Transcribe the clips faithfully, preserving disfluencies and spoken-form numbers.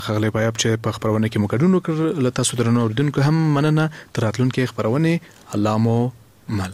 خغلی پایاب چې په خبرونه کې مو ګډون وکړ، له تاسو درنو اوریدونکو هم مننه. تر راتلونکي خبرونه الله مو مل.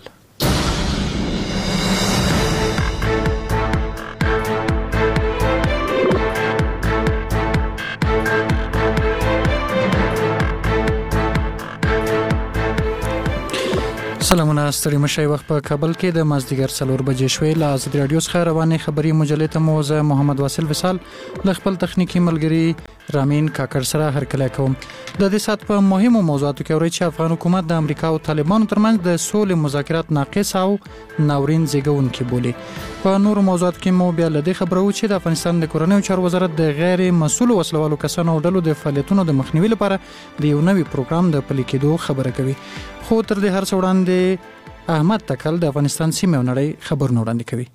سلامونه، ستړي مشئ. وخت په کابل کې د مازدیګر څلور بجې شوې. له آزادي رادیو څخه روانې خبري مجلې ته مو زه محمد واصل وصال له خپل تخنیکی ملګری رامین کاکړ سره هرکلی کوم. د دې سات په مهمو موضوعاتو کې اورئ چې افغان حکومت د امریکا او طالبانو ترمنځ د سولې مذاکرات ناقص او ناورین زیږونکي بولي. په نورو موضوعاتو کې مو بیا له دې خبرو چې د افغانستان د کورنیو چارو وزارت د غیر مسؤلو وسلوالو کسانو او ډلو د فعالیتونو د مخنیوي لپاره د یو نوي پروګرام د پلي کېدو خبره کوي. خو تر دې هر څه وړاندې احمد تکل د افغانستان سیمه او نړۍ خبرونه وړاندې کوي.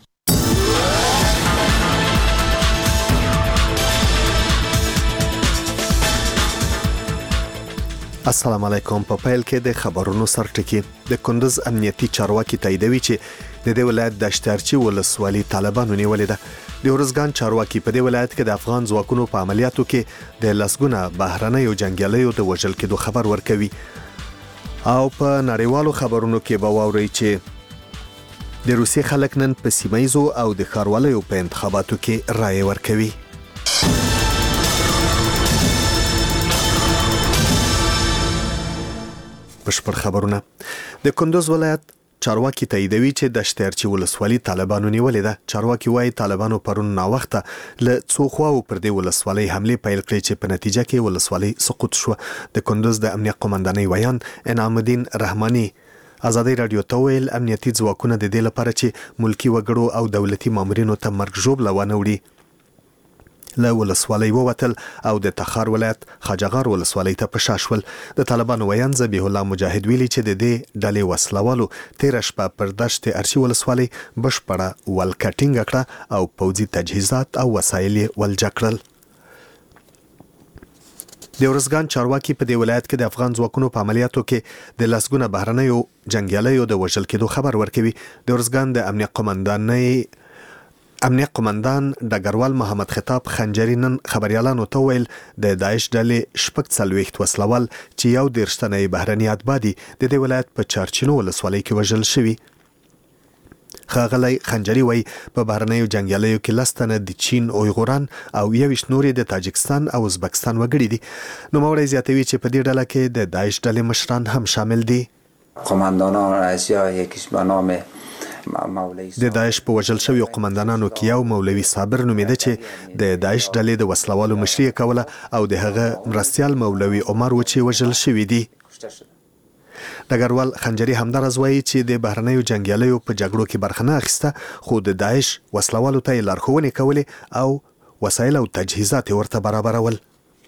السلام علیکم. په پیل کې د خبرونو سرټکی د کندز امنیتي چارواکي تاییدوي چې د دې ولایت د اشترچی ولسوالۍ طالبانو نیولې ده. د ورزګان چارواکي په دې ولایت کې د افغان ځواکونو په عملیاتو کې د لسګونه بهرنیو جنگیالیو د وژل کېدو خبر ورکوي. او په نړیوالو خبرونو کې به واورئ چې د روسیې خلک نن په سیمایزو او د ښاروالیو په انتخاباتو کې رایه ورکوي. بشپړ خبرونه. د کندز ولایت چارواکي تاییدوي چې د اشترچی ولسوالۍ طالبانو نیولې ده. چارواکي وايي طالبانو پرون ناوخته له څو خواو پر دې ولسوالۍ حمله پیل کړې چې په نتیجه کې ولسوالۍ سقوط شو. د کندز د امنیت قومندانۍ ویان انعام الدین رحماني آزادي رادیو ته ویل امنیتي ځواکونه د دې لپاره چې ملکی وګړو او دولتي مامورینو ته مرګ ژوبله ونه وړي له ولسوالۍ ووتل او د تخار ولایت خاجغار ولسوالۍ ته په شا شول. د طالبانو ویان ذبیح الله مجاهد ویلي چې د دې ډلې وسلوالو تیره شپه پر دشت ارشي ولسوالۍ بشپړه ولکټینګ کړه او پوځي تجهیزات او وسایل ولجا کړل. د ورزګان چارواکي په دې ولایت کې د افغان ځواکونو په عملیاتو کې د لسګونه بهرنیو جنگیالیو د وژل کېدو خبر ورکوي. د ورزګان د امنیت قومندانۍ امنیت قومندان ډګروال محمد خطاب خنجری نن خبريالانو ته ویل د داعش ډلې شپږ څلوېښت وسلوال چې یو دېرش تنه بهرني اتباع دي د دې ولایت په چارچینو ولسوالۍ کې وژل شوي. ښاغلی خنجری وایي په بهرنیو جنګیالیو کې لس تنه د چین اویغوران او یویشت نورې د تاجکستان او ازبکستان وګړي دي. نوموړی زیاتوي چې په دې ډله کې د داعش ډلې مشران هم شامل دي. قماندانان رئیسیا یکیش به نام د داعش په وژل شویو قماندانانو کې یو مولوي صابر نومیده چې د داعش ډلې د وسلوالو مشري کوله او د هغه مرستیال مولوي عمر و چې وژل شوی دی. ډګروال خنجری همدارز وایي چې د بهرنیو جنگیالیو په جګړو کې برخه نه اخیسته خو د داعش وسلوالو ته لارښوونې کولې او وسایل او تجهیزات ورته برابرول.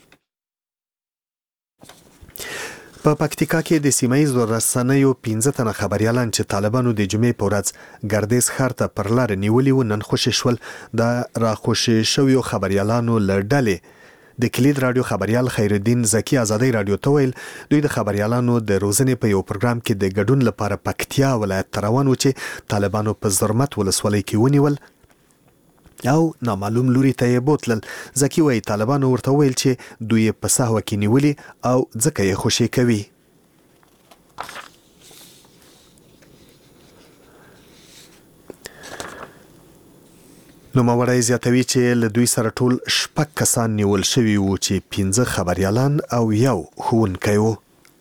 په پکتیکا کې د سیمایي رسنیو پنځه تنه خبريالان چې طالبانو د جمعې په ورځ ګردیز ښار ته پر لار نیولي و نن خوشي شول. د راخوشي شویو خبريالانو له ډلې د کلید رادیو خبريال خیرالدین زکی آزادي رادیو ته ویل دوی د خبريالانو د روزنې په یو پروګرام کې د ګډون لپاره پکتیا ولایت ته روان و چې طالبانو په زرمت ولسوالۍ کې ونیول او نامعلوم لوري ته یې بوتلل. زکی وایي طالبانو ورته ویل چې دوی په سهوه کې نیولي او ځکه یې خوشي کوي. نوموړی زیاتوي چې له دوی سره ټول شپږ کسان نیول شوي وو چې پنځه خبريالان او یو ښوونکی و.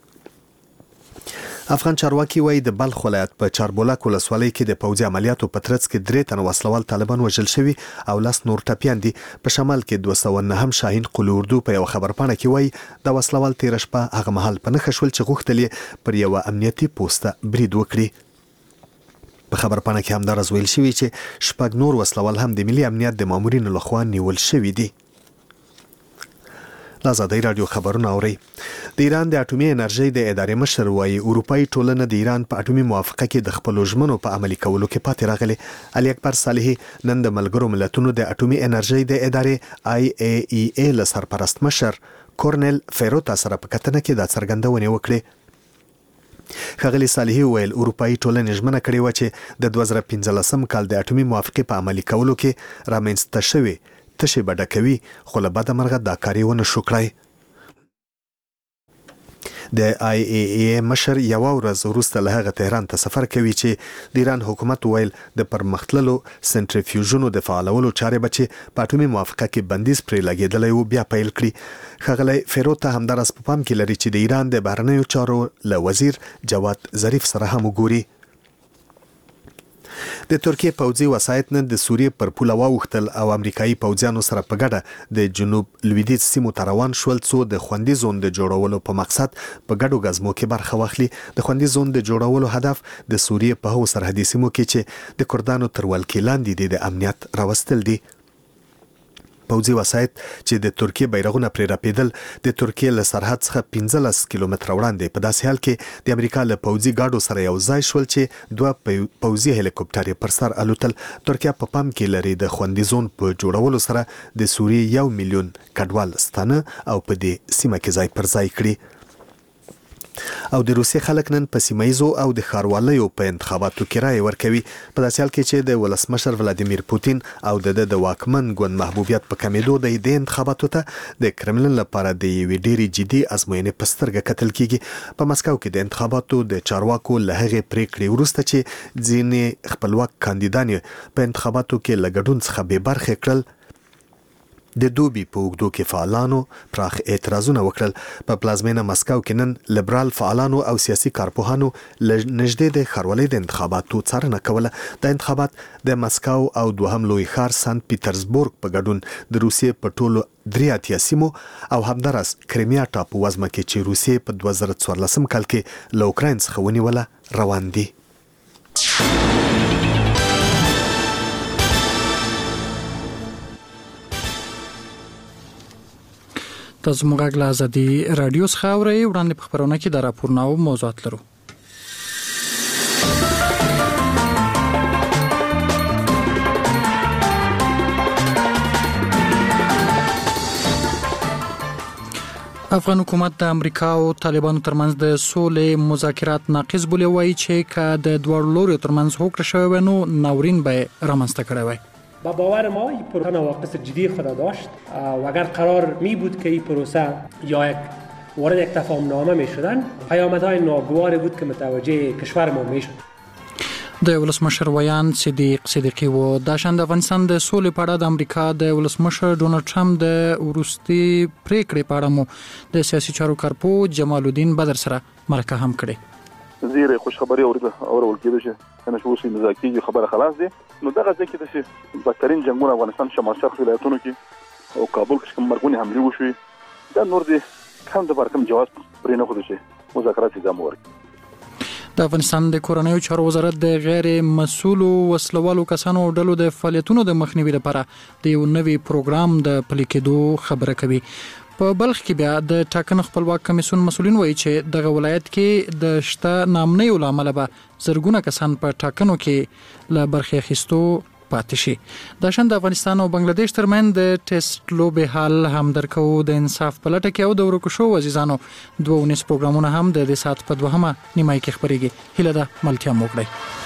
افغان چارواکي وایي د بلخ ولایت په چاربولک ولسوالۍ کې د پوځي عملیاتو په ترڅ کې درې تنه وسلوال طالبان وژل شوي او لس نور ټپیان دي. په شمال کې دوه سوه نهم شاهین قلي اردو په یو خبرپاڼه کې وایي د وسلوال تیره شپه هغه مهال په نښه شول چې غوښتل یې پر یوه امنیتي پوسته برید وکړي. په خبرپاڼه کې همدارز ویل شوي چې شپږ نور وسلوال هم د ملي امنیت د مامورینو لخوا نیول شوي دي. آزادي رادیو خبرونه اوري. د ایران د اټومي انرژي د ادارې مشر وايي اروپאי ټولنه د ایران په اټومي موافقه کې د خپل ژمنو په عملي کولو کې پاتې راغلي. علي اکبر صالحي نن د ملګرو ملتونو د اټومي انرژي د ادارې آی ای ای ای له سرپرست مشر کورنل فیروتا سره په کتنه کې د څرګندونې وکړې. ښاغلي صالحي ویل اروپאי ټولنه ژمنه کړې و چې د دوه زره پنځلسم کال د اټومي موافقه په عملي کولو کې رامنځته شوی تشه بډکوي، خو له بده مرغه دا کار یې ونه شو کړی. د آی ای ای مشر یو ورځ وروسته له هغه تهران ته سفر کوي چې د ایران حکومت ویل د پرمختللو سنټریفیوژونو د فعالولو چارې به چې په اټومي موافقه کې بندیز پرې لګېدلی و بیا پیل کړي. ښاغلی فیروز ته همداراز په پام کې لري چې د ایران د بهرنیو چارو له وزیر جواد ظریف سره هم وګوري. د ترکیه پوځي وسایط نن د سوریې پر پوله واوښتل او امریکایي پوځیانو سره په ګډه د جنوب لویدیځ سیمو ته روان شول څو د خوندي زون د جوړولو په مقصد په ګډو ګزمو کې برخه واخلي. د خوندي زون د جوړولو هدف د سوریې په هغو سرحدي سیمو کې چې د کردانو تر ولکې لاندې دي د امنیت راوستل دي. پوځي وسایط چې د ترکیه بیرغونه پرې راپیدل د ترکیه له سرحد څخه پنځلس کیلومتره وړاندې په داسې حال کې د امریکا له پوځي ګاډو سره یو ځای شول چې دوه پوځي هلیکوپټر یې پر سر الوتل. ترکیه په پام کې لري د خوندي زون په جوړولو سره د سوریې یو میلیون کډوال ستانه او په دې سیمه کې ځای پر ځای کړي. او د روسیې خلک نن په سیمایزو او د ښاروالیو په انتخاباتو کې رایې ورکوي په داسې حال کې چې د ولسمشر ولادیمیر پوتین او د د واکمن ګوند محبوبیت په کمیدو د دې انتخاباتو ته د کرملن لپاره د یوې ډېرې جدي ازموینې په سترګه کتل کیږي. په مسکو کې د انتخاباتو د چارواکو له هغې پریکړې وروسته چې ځینې خپلواک کاندیدان په انتخاباتو کې له ګډون څخه بې برخې کړل، د دوبي په اوږدو کې فعالانو پراخ اعتراضونه وکړل. په پلازمینه مسکو کې نن لیبرال فعالانو او سیاسي کارپوهانو نږدې د ښاروالۍ د انتخاباتو څارنه کوله. د انتخابات د مسکو او دوهم لوی ښار سنت پیټرزبورګ په ګډون د روسیې په ټولو درې اتیا سیمو او همداراز کریمیا ټاپو وزمه کې چې روسیې په دوه زره څوارلسم کال کې له اوکراین څخه ونیوله روان دي. تاسو موږ له ازادي رادیو څخه اورئ. وړاندې په خبرونه کې د راپورونه او موضوعات لرو. افغان حکومت د امریکا او طالبانو ترمنځ د سولې مذاکرات ناقص بولی وایي چې که د دواړو لورو ترمنځ هوکړه شوی وای نو ناورین به رامنځته کړی وای. با باور ما این پروسه نواقص جدی خود داشت و اگر قرار می بود که این پروسه یا یک وارد یک تفاهمنامه می شدن پیامدهای ناگواری بود که متوجه کشور ما می شد. د ولسمشر ویان صدیق صدیقی و داشند افغانستان د سولې په اړه د امریکا د ولسمشر ډونالد ټرمپ د وروستي پریکړې په اړه مو د سیاسي چارو کارپو جمال الدین بدر سره مرکه هم کړې. زیره خوش خبری اوریدل اورول کېده چې کنه شو شي مذاکره خبره خلاص دي. نو دغه ځکه د شي بدترین جنگونه افغانستان شمال شرق ولایتونو کې او کابل کې کوم مرګونی حمله وشوي دا نور دي کوم د برکم جواز پرې نه خو دي مذاکرات ادامه ورکړي. د افغانستان د کورنیو چارو وزارت د غیر مسؤلو وسلوالو کسانو ډلو د فعالیتونو د مخنیوي لپاره د یو نوي پروګرام د پلي کېدو خبره کوي. په بلخ کې بیا د ټاکنو خپلواک کمیسیون مسؤلین وایي چې دغه ولایت کې د شته نامنیو لامل به زرګونه کسان په ټاکنو کې له برخې اخیستو پاتې شي. د شان د افغانستان او بنگلاديش ترمن د ټیسټ لوبې حل هم درکو د انصاف په لټه کې او د ورکو شو عزیزانو دوه ونیس پروګرامونه هم د دې سات په دوهمه نیمای کې خبريږي. هله ده ملتیا موکړي.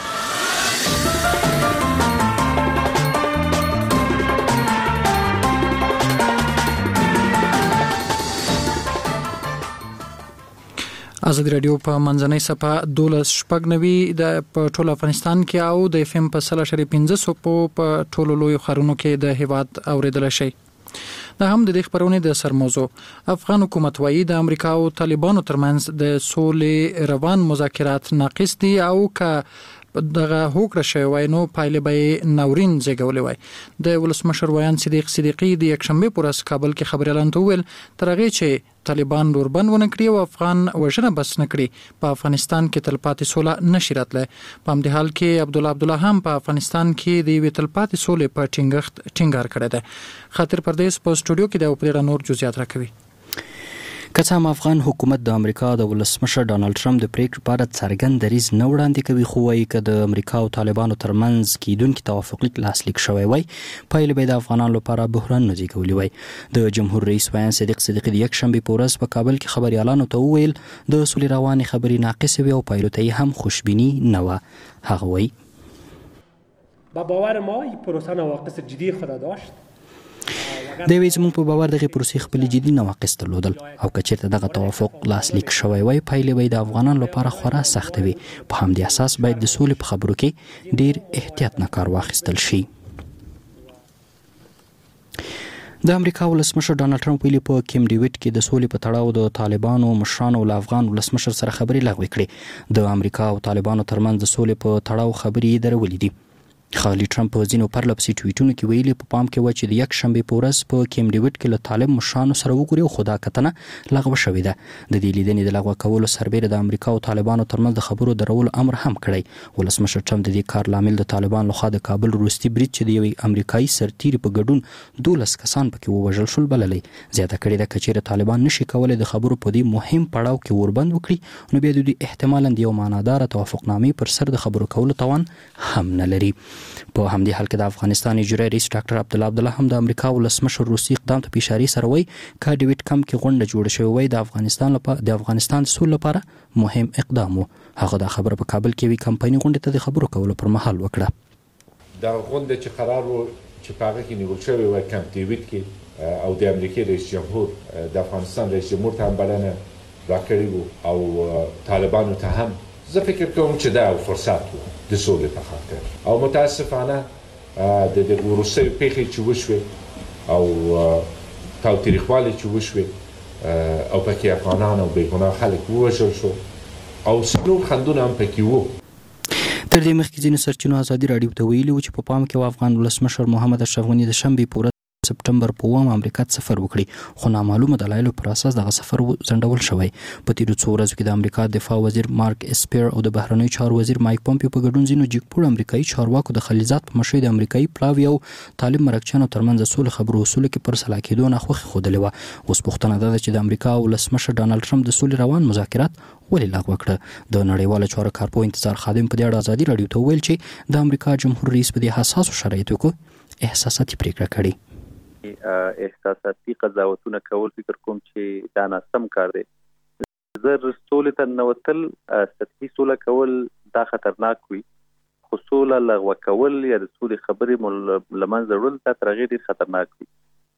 ازادي رادیو په منځنۍ صفه دولس شپږ نوي د په ټول افغانستان کې او د اف ام په سل اشری پنځه سو په ټولو لوی خارونو کې د هیواد اوریدل شي. دا هم د دې خبرونې د سر موضوع. افغان حکومت وایي د امریکا او طالبانو ترمنځ د سولې روان مذاکرات ناقص دي او که دغه هوکړه شوی وای نو پایله به ناورین زیږولې وای. د ولسمشر ویان صدیق صدیقی د یکشنبه پر ورځ کابل کې خبري اعلان وکړ تر هغه چې طالبان دوربند ونه کړی او افغان وژنه بس نه کړی په افغانستان کې تلپاتې سوله نشي راتله. په همدې حال کې عبد الله عبد الله هم په افغانستان کې د وی تلپاتې سولې په ټینګښت ټینګار کړی دی. خاطر پردیس په سټوډیو کې د اوپریډا نور جزئیات راکوي. که هم افغان حکومت د امریکا د ولسمشر ډانلډ ټرمپ د پریکړې لپاره څرګند دریځ نه وړاندې کوي خو وايي چې د امریکا او طالبانو ترمنځ کېدونکي توافق لیک لاسلیک شوی وای پایله به د افغانانو لپاره بحران نه زیږولي وای. د جمهور رئیس ویان صدیق صدیقی د یکشنبه په ورځ په کابل کې خبري اعلان ته وویل د سولې رواني خبري ناقصه وي او پایله ته هم خوشبینی نه و. هغه وای با باور ما این پروسه نواقص جدی خود داشت د وی زموږ په باور دغه پروسې خپل جدي نواقص درلودل او کچېرته دغه توافق لاسلیک شوی وای پایلې وای د افغانانو لپاره خورا سخت وي. په همدې اساس باید د سولې په خبرو کې ډیر احتیاط نه کار واخیستل شي. د امریکا ولسمشر ډانلډ ټرمپ ویلي په کیم ډیویډ کې د سولې په تړاو د طالبانو مشرانو له افغان ولسمشر سره خبرې لغوه کړې. د امریکا او طالبانو ترمنځ د سولې په تړاو خبرې درولې دي. خالي ټرمپ په ځینو پرلپسې ټویټونو کې ویلي په پام کې و چې د یک شنبه په ورځ په کیم ډیویډ کې له طالب مشرانو سره وګوري خو دا کتنه لغوه شوې ده. د دې لیدنې د لغوه کولو سربېره د امریکا او طالبانو ترمنځ د خبرو درولو امر هم کړی. ولسمشر ټرمپ د دې کار لامل د طالبان لخوا د کابل وروستي برید چې د یوې امریکایي سرتیري په ګډون دولس کسان پکې ووژل شول بللی. زیاته کړې ده که چیرې طالبان نشي کولای د خبرو په دې مهم پړاو کې وربند وکړي نو بیا د دوی احتمالاً د یو معناداره توافقنامې پر سر د خبرو کولو توان هم نه لري. په همدې حال کې د افغانستان اجرایي رئیس ډاکټر عبدالله عبدالله هم د امریکا ولسمشر روسي اقدام ته په اشاره سره وایي که ډیویډ کم کې غونډه جوړه شوې وای د افغانستان لپاره د افغانستان د سولې لپاره مهم اقدام و. هغه دا خبره په کابل کې وی کمپایني غونډه ته د خبرو کولو پر مهال وکړه. دا غونډه چې قرار وو چې په هغه کې نیول شوې وای کمپ ډیویډ کې او د امریکا رئیس جمهور د افغانستان رئیس جمهور ته هم بلنه راکړې وو او طالبانو ته هم زه فکر کوم چې دا فرصت و د سولې په خاطر او متاسفانه د د وروستیو پیښې چې وشوې او تاوتریخوالي چې وشوې او پکې افغانان او بېګناه خلک ووژل شو او نور خنډونه هم پکې وو. تر دې مخکې ځینو سرچینو ازادي راډیو ته ویلي و چې په پام کې و افغان ولسمشر محمد اشرف غني د شنبې په ورځ سپټمبر په اووم امریکا ته سفر وکړي خو نامعلومه دلایلو پر اساس دغه سفر ځنډول شوی. په تیرو څو ورځو کې د امریکا دفاع وزیر مارک اسپیر او د بهرنیو چارو وزیر مایک پومپیو په ګډون ځینو جګپوړ امریکایي چارواکو د خلیزات په مشرۍ د امریکایي پلاوي او طالب مرکچیانو ترمنځ د سولې خبرو اصولو کې پر سلا کېدو ناخوښي ښودلې وه. اوس پوښتنه دا ده چې د امریکا ولسمشر ډانلډ ټرمپ د سولې روان مذاکرات ولې لغوه کړه. د نړیواله چارو کارپوه انتظار خادم په دې اړه ازادي راډیو ته وویل چې د امریکا جمهور رئیس په دې حساسو شرایطو کې احساساتي پریکړه کړې. احساساتي قضاوتونه کول فکر کوم چې دا ناسم کار دی. زر سولې ته نوتل سطحي سوله کول دا خطرناک وي خو سوله لغوه کول یا د سولې خبرې لمنځه وړل دا تر هغې ډېر خطرناک وي.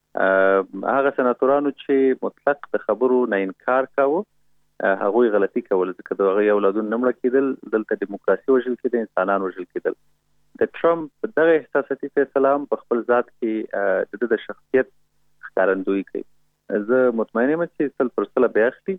هغه سناتورانو چې مطلق د خبرو نه انکار کاوه هغوی غلطي کوله ځکه د هغوی اولادونه نه مړه کېدل دلته دیموکراسي وژل کېده انسانان وژل کېدل. د ټرمپ دغه احساساتي فیصله هم په خپل ذات کې د د شخصیت ښکارندویي کوي. زه مطمئن یم چې سل پر سله به اخلي.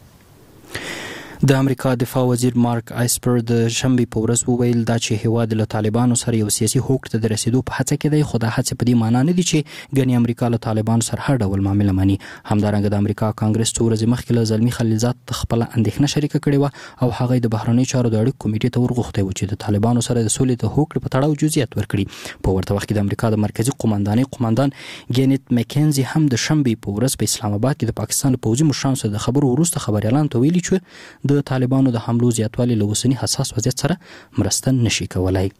د امریکا دفاع وزیر مارک ایسپر د شنبې په ورځ وویل دا چې هیواد له طالبانو سره یو سیاسي هوکړې ته د رسیدو په هڅه کې دی خو دا هڅه په دې معنا نه دي چې ګنې امریکا له طالبانو سره هر ډول معامله مني. همدارنګه د امریکا کانګرس څو ورځې مخکې له زلمي خلیلزاد خپله اندېښنه شریکه کړې وه او هغه د بهرنیو چارو د اړیکو کمیټې ته ورغوښتی و چې د طالبانو سره د سولې د هوکړې په تړاو جزئیات ورکړي. په ورته وخت کې د امریکا د مرکزي قوماندانۍ قوماندان ګینیت مکینزي هم د شنبې په ورځ په اسلام آباد کې د پاکستان له پوځي مشرانو سره د خبرو وروسته خبريالانو ته ویلي چې د طالبانو د حملو زیاتوالی له اوسني حساس وضعیت سره مرسته نشي کولای.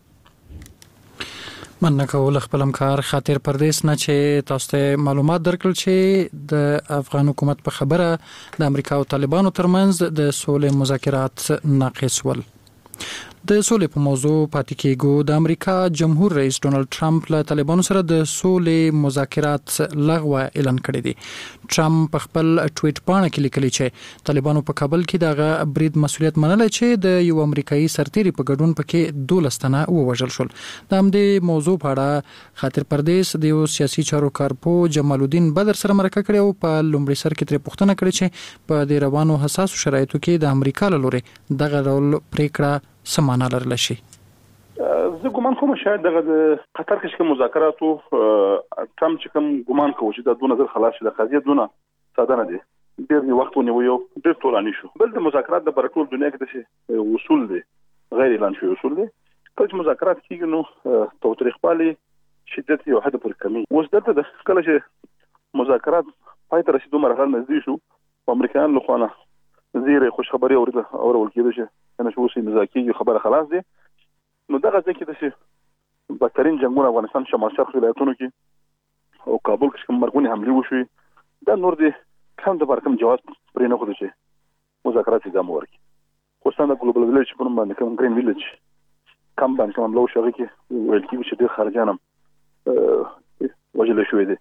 مننه کول خپل همکار خاطر پردیس نه چې تاسو ته معلومات درکړل چې د افغان حکومت په خبره د امریکا او طالبانو ترمنځ د سولې مذاکرات ناقص ول. د سولې په موضوع پاتې کېږو. د امریکا جمهور رئیس ډونالډ ټرمپ له طالبانو سره د سولې مذاکرات لغوه اعلان کړی دی. ټرمپ په خپل ټویټ باندې کې لیکلی چې طالبانو په کابل کې دغه برید مسؤلیت منلی چې د یو امریکایي سرتیري په ګډون پکې دولس تنه ووژل شول. د همدې موضوع په اړه خاطر پردیس د یو سیاسي چارو کارپوه جمال الدین بدر سره مرکه کړې او په لومړي سر کې ترې پوښتنه کړې چې په دې روانو حساسو شرایطو کې د امریکا له لورې دغه ډول پریکړه سمانه لرل شي. زه ګومان کوم شاید دغه د قطر کې کوم مذاکراتو ټرمپ چې کوم ګومان کوي چې د دوه نظر خلاص شي د قضیه دونه ساده نه دي ډېر وخت ونیو ډېر ټولانی شو. بل د مذاکرات د برټول دنیا کې د اصول دي غیر اعلان شوی اصول دي. کله چې مذاکرات کیږي نو تاوتریخوالي شدت یو حد پر کمی. اوس دلته د کله چې مذاکرات پای ته رسیدو مرحله نږدې شو امریکایان له خوانه زیره خوش خبري اورید اورول کېده چې کنه شو سي مذاکرې خبره خلاص دي. نو دغه ځکه چې بدترین جنگونه افغانستان شمال شرق ولایتونو کې او کابل کې کوم مرګونی حمله وشوي دا نور دي کوم د برکم جواز پرې نه خو دي چې مذاکرات ادامه ورکړي. خو څنګه ګلوبل ویلج په نوم باندې کوم ګرین ویلج کم باندې کوم لو شغې کې ویل کېږي چې د خارجانم وجل شوې دي.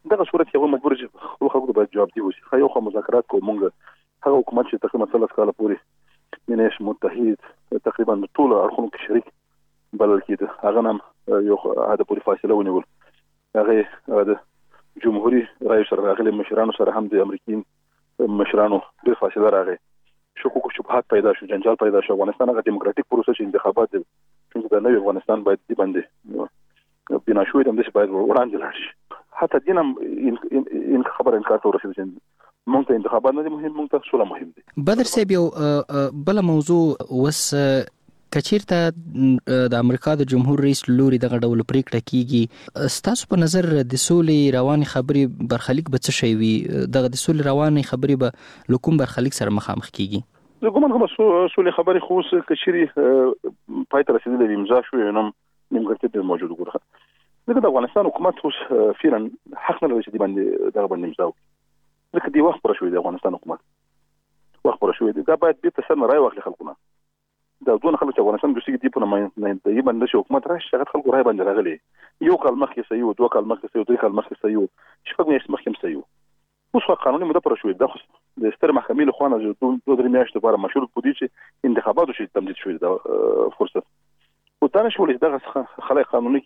دغه صورت کې مجبور چې خپل خلکو باید جواب دی وشي. خو یو خو مذاکرات کوو مونږ هغه حکومت چې تقریبا ثلاث کاله پورې منیش متحد تقریبا ټول اړخونو کې شریک بلل کېده، هغه هم یو عاده پورې فاصله ونیول. هغه د جمهوریت رئیس سره راغلي مشرانو سره هم د امریکایي مشرانو ډېر فاصله راغی، شکوک او شبهات پیدا شو، جنجال پیدا شو. افغانستان هغه دیموکراتیک پروسس انتخابات دي چې د نوې افغانستان باید دی باندې بنا شوې د دې باید وړاندې لاړ شي. حتی دین هم ان خبر انکار ته ورسېد چې مونږ ته انتخابات نه دي مهم، مونږ ته سوله مهم دي. بدر صاحب یو بل موضوع وس کچیرته د امریکا د جمهور رئیس لوري دغه ډول پریکړه کیږي، ستاسو په نظر د سولې رواني خبرې برخلیک به څه شي وي؟ دغه د سولې رواني خبرې به لکوم برخلیک سره مخامخ کیږي؟ زه ګومان کوم سولې خبرې خو اوس کچيري پای ته رسیدلې امضا شوې نو نیمګړتیا موجود ګورخه. دغه د افغانستان حکومت اوس فعلا حق نه لري چې دی باندې دغه باندې امضا وکړي. ځکه دی وخت پر شوې د افغانستان حکومت وخت پر شوې دی، دا باید به تاسو نه راي واخلي خلکونه. دا دون خلک چې افغانستان د سګي دی په نامه نه دی باندې شو حکومت راشي هغه خلکو راي باندې راغلي. یو کال مخکې سيو، دوه کال مخکې سيو، درې کال مخکې سيو، شپږ میاشتې مخکې سيو. اوس خو قانوني مده پر شوې ده، خو د ستر محکمې له خوا نه دوه درې میاشتې لپاره مشروط بودی چې انتخاباتو شي تمدید شوې ده فرصت. او دا نشو ولې دغه خلای قانوني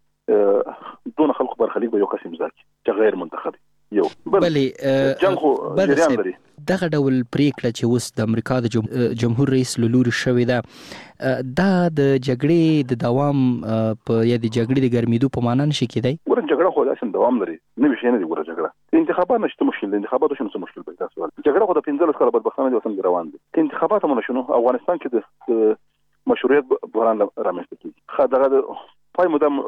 کې دون خلکو برخلیک به یو قسم ځکه چې غیر منتخب یو بلې جنگ خو جریان لري. دغه ډول پریکړه چې اوس د امریکا د جمهور رئیس لوري شوې ده، دا د جګړې د دوام په یا د جګړې د ګرمېدو په معنا نشي کېدای؟ ګوره جګړه خو داسې دوام لري، نه وي شي نه دی. ګوره جګړه انتخابات نشته مشکل دی، انتخاباتو شنو څه مشکل پیدا سوال. جګړه خو د پنځلس کاله بدبختانه دي وطن روان دي. انتخابات هم نشو افغانستان کې د مشروعیت بحران رامنځته کیږي. خدغه پای مدام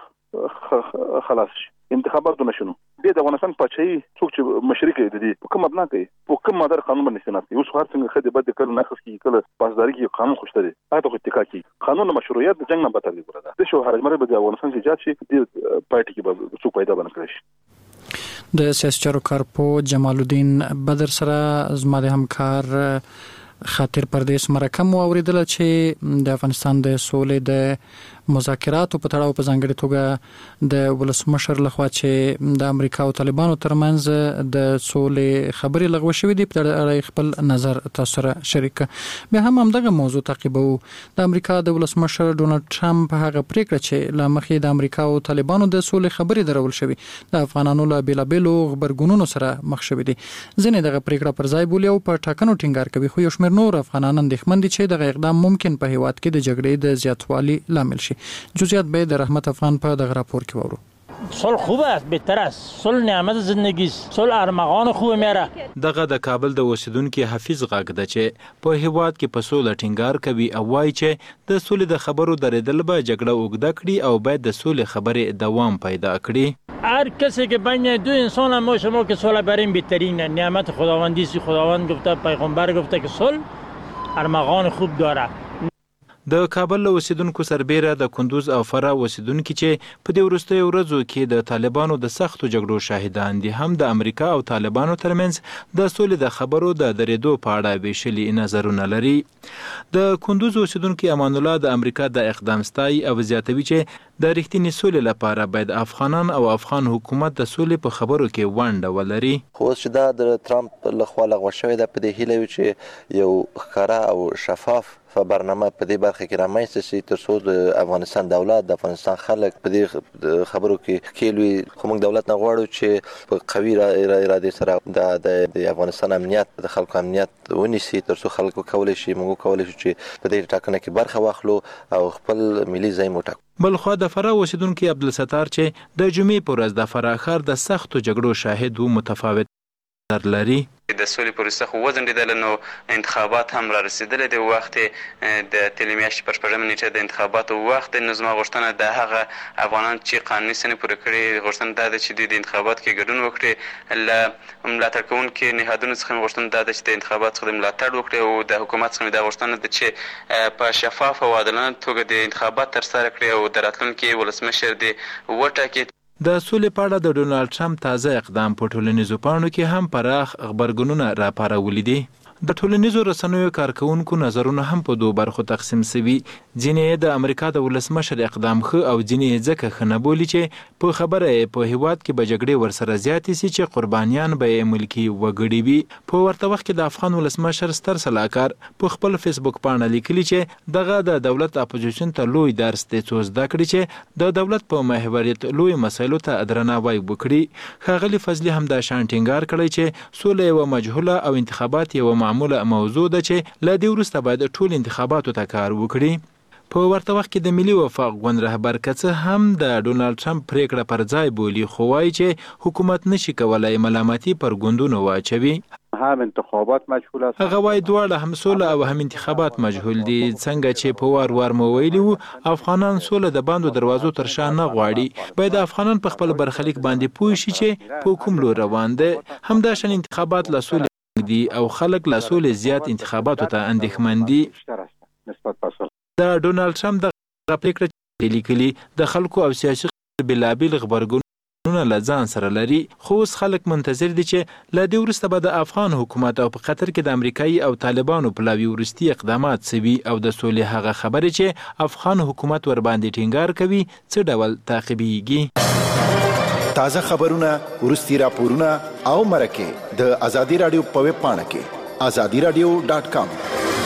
خلاص شي انتخابات نشو به د افغانستان پچای څوک چې مشرک دي په کوم مبنا کوي په کوم مادر قانون باندې استناد کوي. اوس هر څنګه خدای بد کړو نه خص کی کله پاسداري کې قانون خوشته دي هغه خو اتکا کی قانون مشروعیت د جنگ نه بتر دي ګره د شو هر مره به افغانستان کې جات شي د پارټي کې به څوک پیدا باندې کړی. د سیاسي چارو کارپو جمال الدین بدر سره زما د همکار خاطر پردیس مرکم اوریدل چې د افغانستان د سولې د مذاکراتو په تړاو په ځانګړي توګه د ولسمشر لخوا چې د امریکا او طالبانو ترمنځ د سولې خبرې لغوه شوې دي په اړه خپل نظر تاسو سره شریک. به هم همدغه موضوع تعقیبو. د امریکا د ولسمشر ډونالد ټرمپ هغه پریکړه چې له مخې د امریکا او طالبانو د سولې خبرې درول شوې د افغانانو له بیلابېلو غبرګونونو سره مخ شوې دي. ځینې دغه پریکړه پر ځای بولي او په ټاکنو ټینګار کوي، خو یو شمېر نور افغانان اندېښمن دي چې دغه اقدام ممکن په هیواد کې د جګړې د زیاتوالي لامل شي. جزئیات به د رحمت افغان په دغه راپور کې وورو. صلح خوب است، بهتر است. صلح نعمت زندگی است. صلح ارمغان خوب میاره. دغه د کابل د اوسیدونکو حفیظ غږ ده چې په هیواد کې په سوله ټینګار کوي او وایي چې د سولې د خبرو درېدل به جګړه اوږده کړي او باید د سولې خبرې دوام پیدا کړي. هر کسی که بین دو انسان هم ما شما که صلح بریم بهترین نعمت خداوندی است. خداوند گفته، پیغمبر گفته که صلح ارمغان خوب داره. د کابل اوسیدونکو سربېره د کندوز او فرا اوسیدونکو چې په دې وروستیو ورځو کې د طالبانو د سختو جګړو شاهدان دي هم د امریکا او طالبانو ترمنځ د سولې د خبرو د درېدو په اړه بېشلي نظرونه لري. د کندوز اوسیدونکو امان الله د امریکا د اقدام ستایي او زیاتوي چې د رښتینې سولې لپاره باید افغانان او افغان حکومت د سولې په خبرو کې ونډه ولري. خو چې دا د ټرمپ لخوا لغوه شوې ده په دې هیله وي چې یو ښکاره او شفاف برنامه په دې برخه کې رامنځته شي تر څو د افغانستان دولت د افغانستان خلک په دې خبرو کې کېلوي. خو موږ دولت نه غواړو چې په قوي ارادې سره د افغانستان امنیت د خلکو امنیت ونیسي تر څو خلک وکولی شي موږ وکولی شو چې په دې ټاکنه کې برخه واخلو او خپل ملي ځای مو وټاکو. بلخوا د فرا اوسیدونکي عبدالستار چې د جمعې په ورځ د فرا ښار د سختو جګړو شاهد و متفاوت نظر لري. د سولې پروسه خو وځنډېدله نو انتخابات هم را رسېدلی د وخت د تېرې میاشتې پر شپږمه نیټه د انتخاباتو وخت نو زما غوښتنه د هغه افغانان چې قانوني سنې پوره کړي غوښتنه دا ده چې دوی د انتخاباتو کې ګډون وکړي. له ملاتړ کوونکي نهادونو څخه مې غوښتنه دا ده چې د انتخاباتو څخه د ملاتړ وکړي او د حکومت څخه مې دا غوښتنه ده چې په شفاف او عادلانه توګه د انتخابات ترسره کړي او د راتلونکي ولسمشر دې وټاکي. د سولې په اړه د ډونالد ټرمپ تازه اقدام په ټولنیزو پاڼو کې هم پراخ غبرګونونه راپارولي دي. د ټولنیزو رسنیو کارکونکو نظرونه هم په دوه برخو تقسیم شوي. ځینې د امریکا د ولسمشر اقدام ښه او ځینې ځکه ښه نه بولي چې په خبره په هیواد کې به جګړې ورسره زیاتې سي چې قربانیان به یې ملکي وګړي وي. په ورته وخت کې د افغان ولسمشر ستر سلاکار په خپل فیسبوک پاڼه لیکلي چې دغه د دولت اپوزیشن ته لوی درس دی څو زده کړي چې د دولت په محوریت لوی مسایلو ته درناوی وکړي. ښاغلي فضلي هم دا شان ټینګار کړی چې سوله یوه مجهوله او انتخابات یوه معموله موضوع ده چې له دې وروسته باید ټول انتخاباتو ته کار وکړي. په ورته وخت کې د ملي وفاق ګوند رهبر که څه هم د ډونالډ ټرمپ پریکړه پر ځای بولي خو وایي چې حکومت نشي کولای ملامتي پر ګوندونو واچوي. هم انتخابات مجهول است. هغه وایي دواړه هم سوله او هم انتخابات مجهول دي. څنګه چې په وار وار مو ویلي وو افغانان سوله د باندو دروازو تر شا نه غواړي. باید افغانان په خپل برخلیک باندې پوه شي چې په کوم لور روان دي. همداشان انتخابات له سولې دي او خلک له سولې زیات انتخاباتو ته اندېښمن دي. د ډونالډ ټرمپ د پریکړه لیکلي د خلکو او سیاسي بېلابېل غبرګونونه له ځان سره لري خو اوس خلک منتظر دي چې له دې وروسته به د افغان حکومت او په قطر کې د امریکایي او طالبانو پلاوي وروستي اقدامات سوي او د سولې هغه خبرې چې افغان حکومت ورباندې ټینګار کوي څه ډول تعقیبېږي. تازه خبرونه وروستي راپورونه او مرکې د ازادي راډیو په ویب پاڼه کې ازادي راډیو ډاټ کام.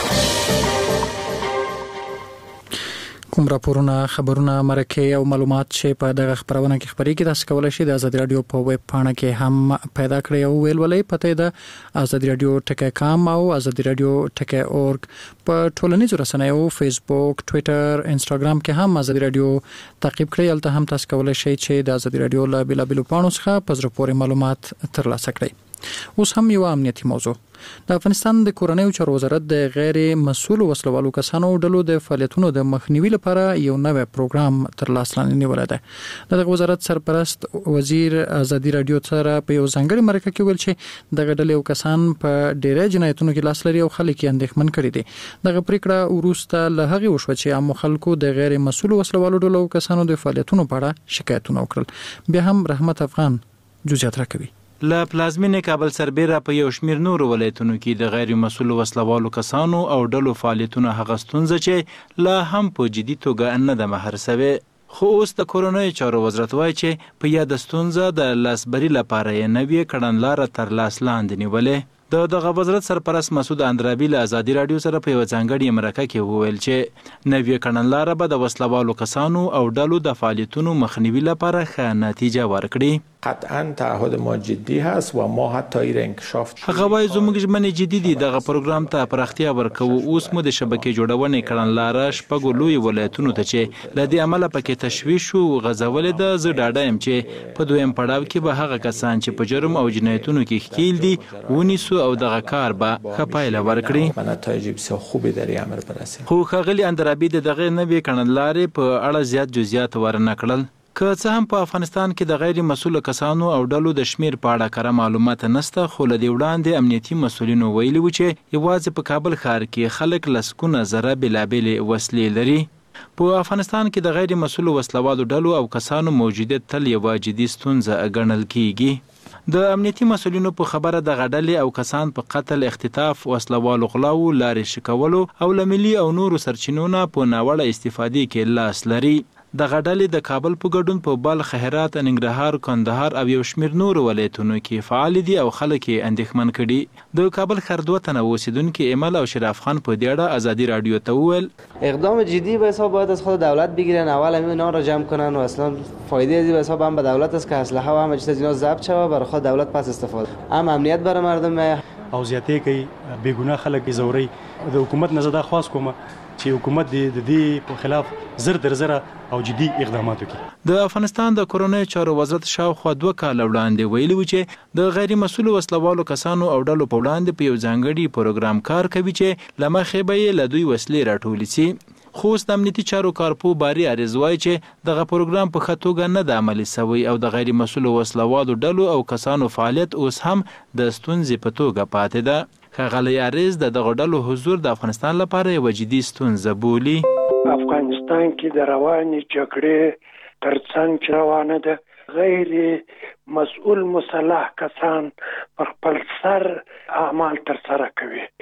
کوم راپورونه خبرونه مرکې او معلومات چې په دغه خبرونه کې خبرېږي تاسو کولای شئ د ازادي راډیو په ویب پاڼه کې هم پیدا کړئ او ویل ولې پته ده ازادي راډیو ټکی کام او ازادي راډیو ټکی اورګ. په ټولنیزو رسنیو فیسبوک ټوئیټر انستګرام کې هم ازادي راډیو تعقیب کړئ. البته هم تاسو کولای شئ چې د ازادي راډیو له بېلابېلو پاڼو څخه په زړه پورې معلومات ترلاسه کړئ. اوس هم یو امنیتي موضوع. د افغانستان د کورنیو چارو وزارت د غیر مسؤل وسلوالو کسانو ډلو د فعالیتونو د مخنیوي لپاره یو نوی پروګرام تر لاس لاندې نیولی دی. د وزارت سرپرست وزیر ازادي راډیو سره په یو ځانګړي مرکه کې ویل چې دغه ډلې او کسان په ډېری جنایتونو کې لاس لري او خلک یې اندېښمن کړي دي. دغه پریکړه وروسته له هغې وشوه چې عامو خلکو د غیر مسؤل وسلوالو ډلو او کسانو د فعالیتونو په اړه شکایتونه وکړل. بیا هم رحمت افغان جزئیات راکوي. له پلازمینې کابل سربیره په یو شمیر نورو ولایتونو کې د غیر مسؤل وسلوالو کسانو او ډلو فعالیتونه هغه ستونزه چې لا هم په جدي توګه نه ده مهار شوې. خو اوس د کورنیو چارو وزارت وایي چې په یاده ستونزه د لاسبري لپاره یې نوې کړنلاره تر لاس لاندې نیولې. د دغه وزارت سرپرست مسعود اندرابي له ازادي راډیو سره په یو ځانګړي مرکه کې وویل چې نوې کړنلاره به د وسلوالو کسانو او ډلو د فعالیتونو مخنیوي لپاره ښه نتیجه ورکړي. قطعا تعهد ما جدی هست و ما حتی ایر انکشاف هغه وایي زموږ ژمنې جدي دي. دغه پروګرام ته پراختیا ورکوو. اوس مو د شبکې جوړونې کړنلاره شپږو لوی ولایتونو ته چې له دې امله پکې تشویش او غځولې ده. زه ډاډه یم چې په دویم پړاو کې به هغه کسان چې په جرم او جنایتونو کې ښکیل دي ونیسو او دغه کار به ښه پایله ورکړي. نتایج بسیار خوبی در این عمل برسیم. خو ښاغلي اندرابي د دغه نوې کړنلارې په اړه زیات جزئیات ورنه کړل. که څه هم په افغانستان کې د غیر مسؤل کسانو او ډلو د شمیر په اړه کره معلومات نشته خو له دې وړاندې امنیتي مسؤلینو ویلي وو چې یوازې په کابل ښار کې خلک لسګونه زره بېلابېلې وسلې لري. په افغانستان کې د غیر مسؤل وسلوالو ډلو او کسانو موجودیت تل یوه جدي ستونزه ګڼل کیږي. د امنیتي مسؤلینو په خبره د غډلې او کسان په قتل، اختطاف، وسلوالو غلاو، لارې شکولو او له ملي او نورو سرچینو نه په ناوړه استفادې کې لاس لري. د غډلې د کابل په ګډون په بلخ، هرات، ننګرهار، کندهار او یو شمیر نورو ولایتونو کې فعال دي او خلک یې اندېښمن کړي. د کابل ښار دوه تنه اوسیدونکي ایمل او شراف خان په دې اړه ازادي راډیو ته وویل اقدام جدی به حساب باید از خود دولت بگیرن. اول همین اینا را جمع کنن و اصلا فایده ازی به حساب هم به دولت است که اسلحه و همه چیز از اینا ضبط شوه برای خود دولت پس استفاده. هم امنیت برای مردم او زیاتې کوي بیگونه خلک زوري. د حکومت نه زده خواست کوم چې حکومت د دې په خلاف زر در زره او جدي اقدامات وکړي. د افغانستان د کورنیو چارو وزارت شاوخوا دوه کاله وړاندې ویلي و چې د غیر مسؤل وسلوالو کسانو او ډلو په وړاندې په یو ځانګړي پروګرام کار کوي چې له مخې به یې له دوی وسلې راټولې سي. خو اوس د امنیتي چارو کارپو باري عریض وایي چې دغه پروګرام په ښه توګه نه ده عملي سوی او د غیر مسؤل وسلوالو ډلو او کسانو فعالیت اوس هم د ستونزې په توګه پاتې ده. ښاغلی عریض د دغه ډلو حضور د افغانستان لپاره یوه جدي ستونزه بولي. افغانستان کې د روانې جګړې ترڅنګ چې روانه ده غیر مسؤل مسلح کسان پر خپل سر اعمال ترسره کوي.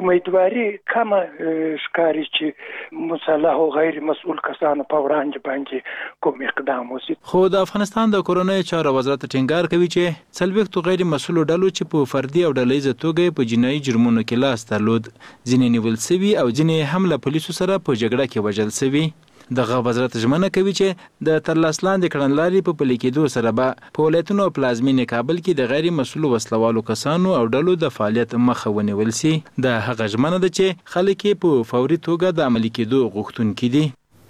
امیدواري کم ښکاري چې مسلح او غیر مسؤل کسانو په وړاندې باندې کوم اقدام وشي. خو د افغانستان د کورونای چارو وزارت ټینګار کوي چې څلوېښتو غیر مسؤلو ډلو چې په فردي او ډلهییزه توګه په جنایي جرمونو کې لاس درلود، ځینې نیول سوي او ځینې هم له پولیسو سره په جګړه کې وژل سوي. دغه وزارت ژمنه کوي چې د ترلاس لاندې کړنلارې په پلي کېدو سره به په ولایتونو او پلازمینې کابل کې د غیر مسؤلو وسلوالو کسانو او ډلو د فعالیت مخه ونیول سي. د هغه ژمنه ده چې خلک په فوري توګه د عملي کېدو غوښتونکي دي.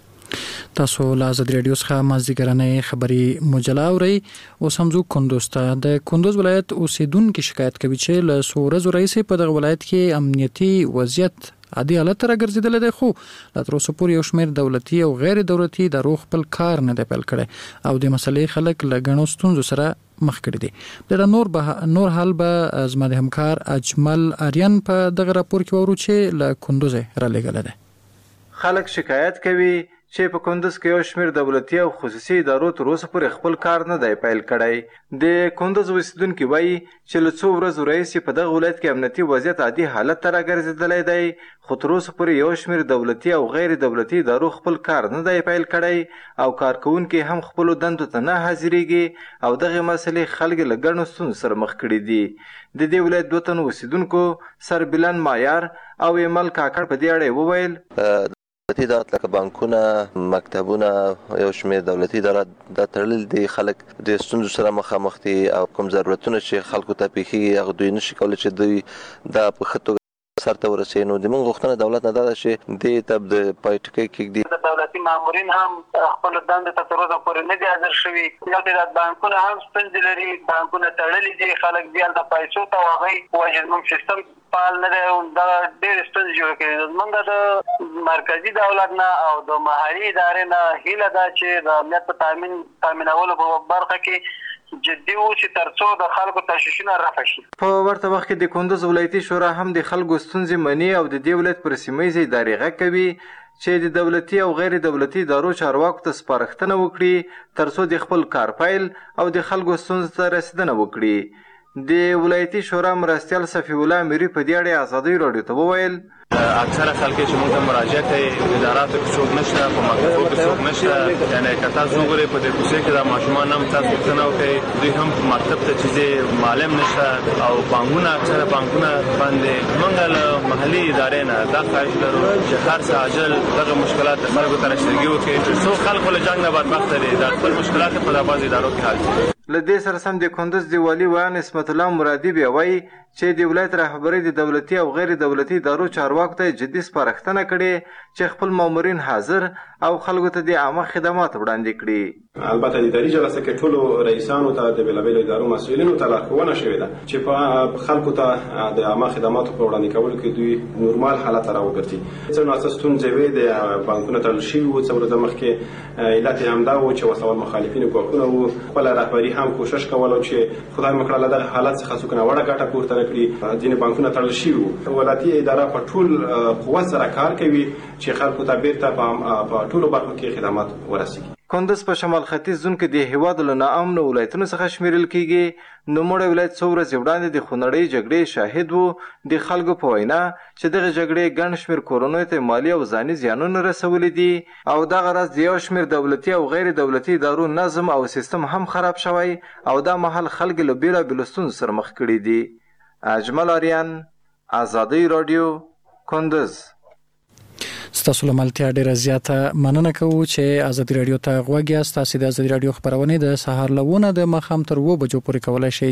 تاسو له آزادي رادیو څخه مازدیګرنۍ خبري مجله اورئ. اوس هم ځو کندوز ته. د کندوز ولایت اوسیدونکو شکایت کوي چې له څو ورځو راهیسې په دغه ولایت کې امنیتي وضعیت عادي حالت ته راګرځېدلی دی، خو لا تر اوسه پورې یو شمېر دولتي او غیر دولتي ادارو خپل کار نه دی پیل کړی او د مسلې خلک له ګڼو ستونزو سره مخ کړي دي. د نور به نور حال به زما د همکار اجمل آریان په دغه راپور کې وورو چې له کندوز را لېږلی دی. خلک شکایت کوي چې په کندوز کې یو شمېر دولتي او خصوصي ادارو تر اوسه پورې خپل کار نه دی پیل کړی. د کندوز اوسیدونکي وایي چې له څو ورځو راهیسې په دغه ولایت کې امنیتي وضعیت عادي حالت ته راګرځېدلی دی، خو تر اوسه پورې یو شمېر دولتي او غیر دولتي ادارو خپل کار نه دی پیل کړی او کارکوونکي هم خپلو دندو ته نه حاضرېږي او دغې مسلې خلک له ګڼو ستونزو سره مخ کړي دي. د دې ولایت دوه تنو اوسیدونکو سربلند مایار او ایمل کاکړ په دې اړه وویل دولتي ادارات لکه بانکونه، مکتبونه، یو شمېر دولتي ادارات دا تړلي دي. خلک د ستونزو سره مخامخ دي او کوم ضرورتونه چې خلکو ته پیښیږي هغه دوی نشي کولی چې دوی دا په ښه توګه سر ته ورسوي. نو زموږ غوښتنه دولت نه دا ده چې دې ته د پای ټکی کېږدي. د دولتي مامورین هم خپلو دندو ته تر اوسه پورې نه دي حاضر شوي. یو تعداد بانکونه هم ستونزې لري، بانکونه تړلي دي، خلک بیا د پیسو ته هغوی وایي زموږ سیستم فعال نه دی. دا ډېرې ستونزې جوړې کړي. زموږ د مرکزي دولت نه او د محلي ادارې نه هیله ده چې د امنیت په تامین تامینولو په برخه کې جدي اوسي تر څو د خلکو تشویشونه رفع شي. په ورته وخت کې د کندوز ولایتي شورا هم د خلکو ستونزې مني او د دې ولایت پر سیمه ادارې غږ کوي چې د دولتي او غیر دولتي ادارو چارواکو ته سپارښتنه وکړي تر څو د خپل کار پیل او د خلکو ستونزو ته رسیدنه وکړي. د ولایتي شورا مرستیال صفي الله میری په دې اړه آزادي راډیو ته وویل اکثره خلک چې موږ ته مراجعه کوي اداراتو کې څوک نشته، په مکتبو کې څوک نشته. یعنې که تاسو وګورئ په دې کوڅې کې دا ماشومان هم تاسو پوښتنه وکړئ دوی هم مکتب ته چې معلم نشته او بانکونه اکثره بانکونه باندې. موږ له محلي ادارې نه دا خواهش لرو چې هر څه عاجل دغه مشکلات د خلکو ته رسیدګي وکړي تر څو خلک له جنګ نه بدبخته دي دا خپل مشکلات په دا بعضې ادارو کې حل کړي. له دې سره سم د کندوز د والي ویان اسمت الله مرادي بیا وایي چې د ولایت رهبرۍ د دولتي او غیر دولتي ادارو چارواکو ته جدي سپارښتنه کړې چې خپل مامورین حاضر او خلکو ته د عامه خدمات وړاندې کړي. البته د اداري جلسه کې ټولو رئیسانو ته د بېلابېلو ادارو مسؤلینو ته لارښوونه شوې ده چې په خلکو ته د عامه خدماتو په وړاندې کولو کې دوی نورمال حالت ته راوګرځي. څه ناڅه ستونزې وې، د بانکونه تړل شوي وو، څه ورځې مخکې علت یې همدا و چې وسله مخالفینو ګواښونه وو. خپله رهبري هم کوشش کوله چې خدای مکړه له دغه حالت څخه څوک ناوړه ګټه پورته نه کړي. ځینې بانکونه تړل شوي وو. ولایتي اداره په ټول قوت سره کار کوي چې خلکو ته بیرته په ټولو برخو کې خدمات ورسیږي. کندوز په شمال ختیځ زون کې د هیواد له ناامنو ولایتونو څخه شمیرل کیږي. نوموړی ولایت څو ورځې وړاندې د خونړۍ جګړې شاهد و. د خلکو په وینا چې دغه جګړې ګڼ شمېر کورنیو ته مالي او ځاني زیانونه رسولي دي او دغه راز د یو شمېر دولتي او غیر دولتي ادارو نظم او سیستم هم خراب شوی او دا مهال خلک له بېلابېلو ستونزو سره مخ کړي دي. اجمل آریان، آزادي راډیو، کندوز. ستاسو له ملتیا ډیره زیاته مننه کوو چې آزادي راډیو ته غوږ یاست. تاسو د آزادي راډیو خبرونه د سهار لونه د مخام تر و بجو پورې کولای شئ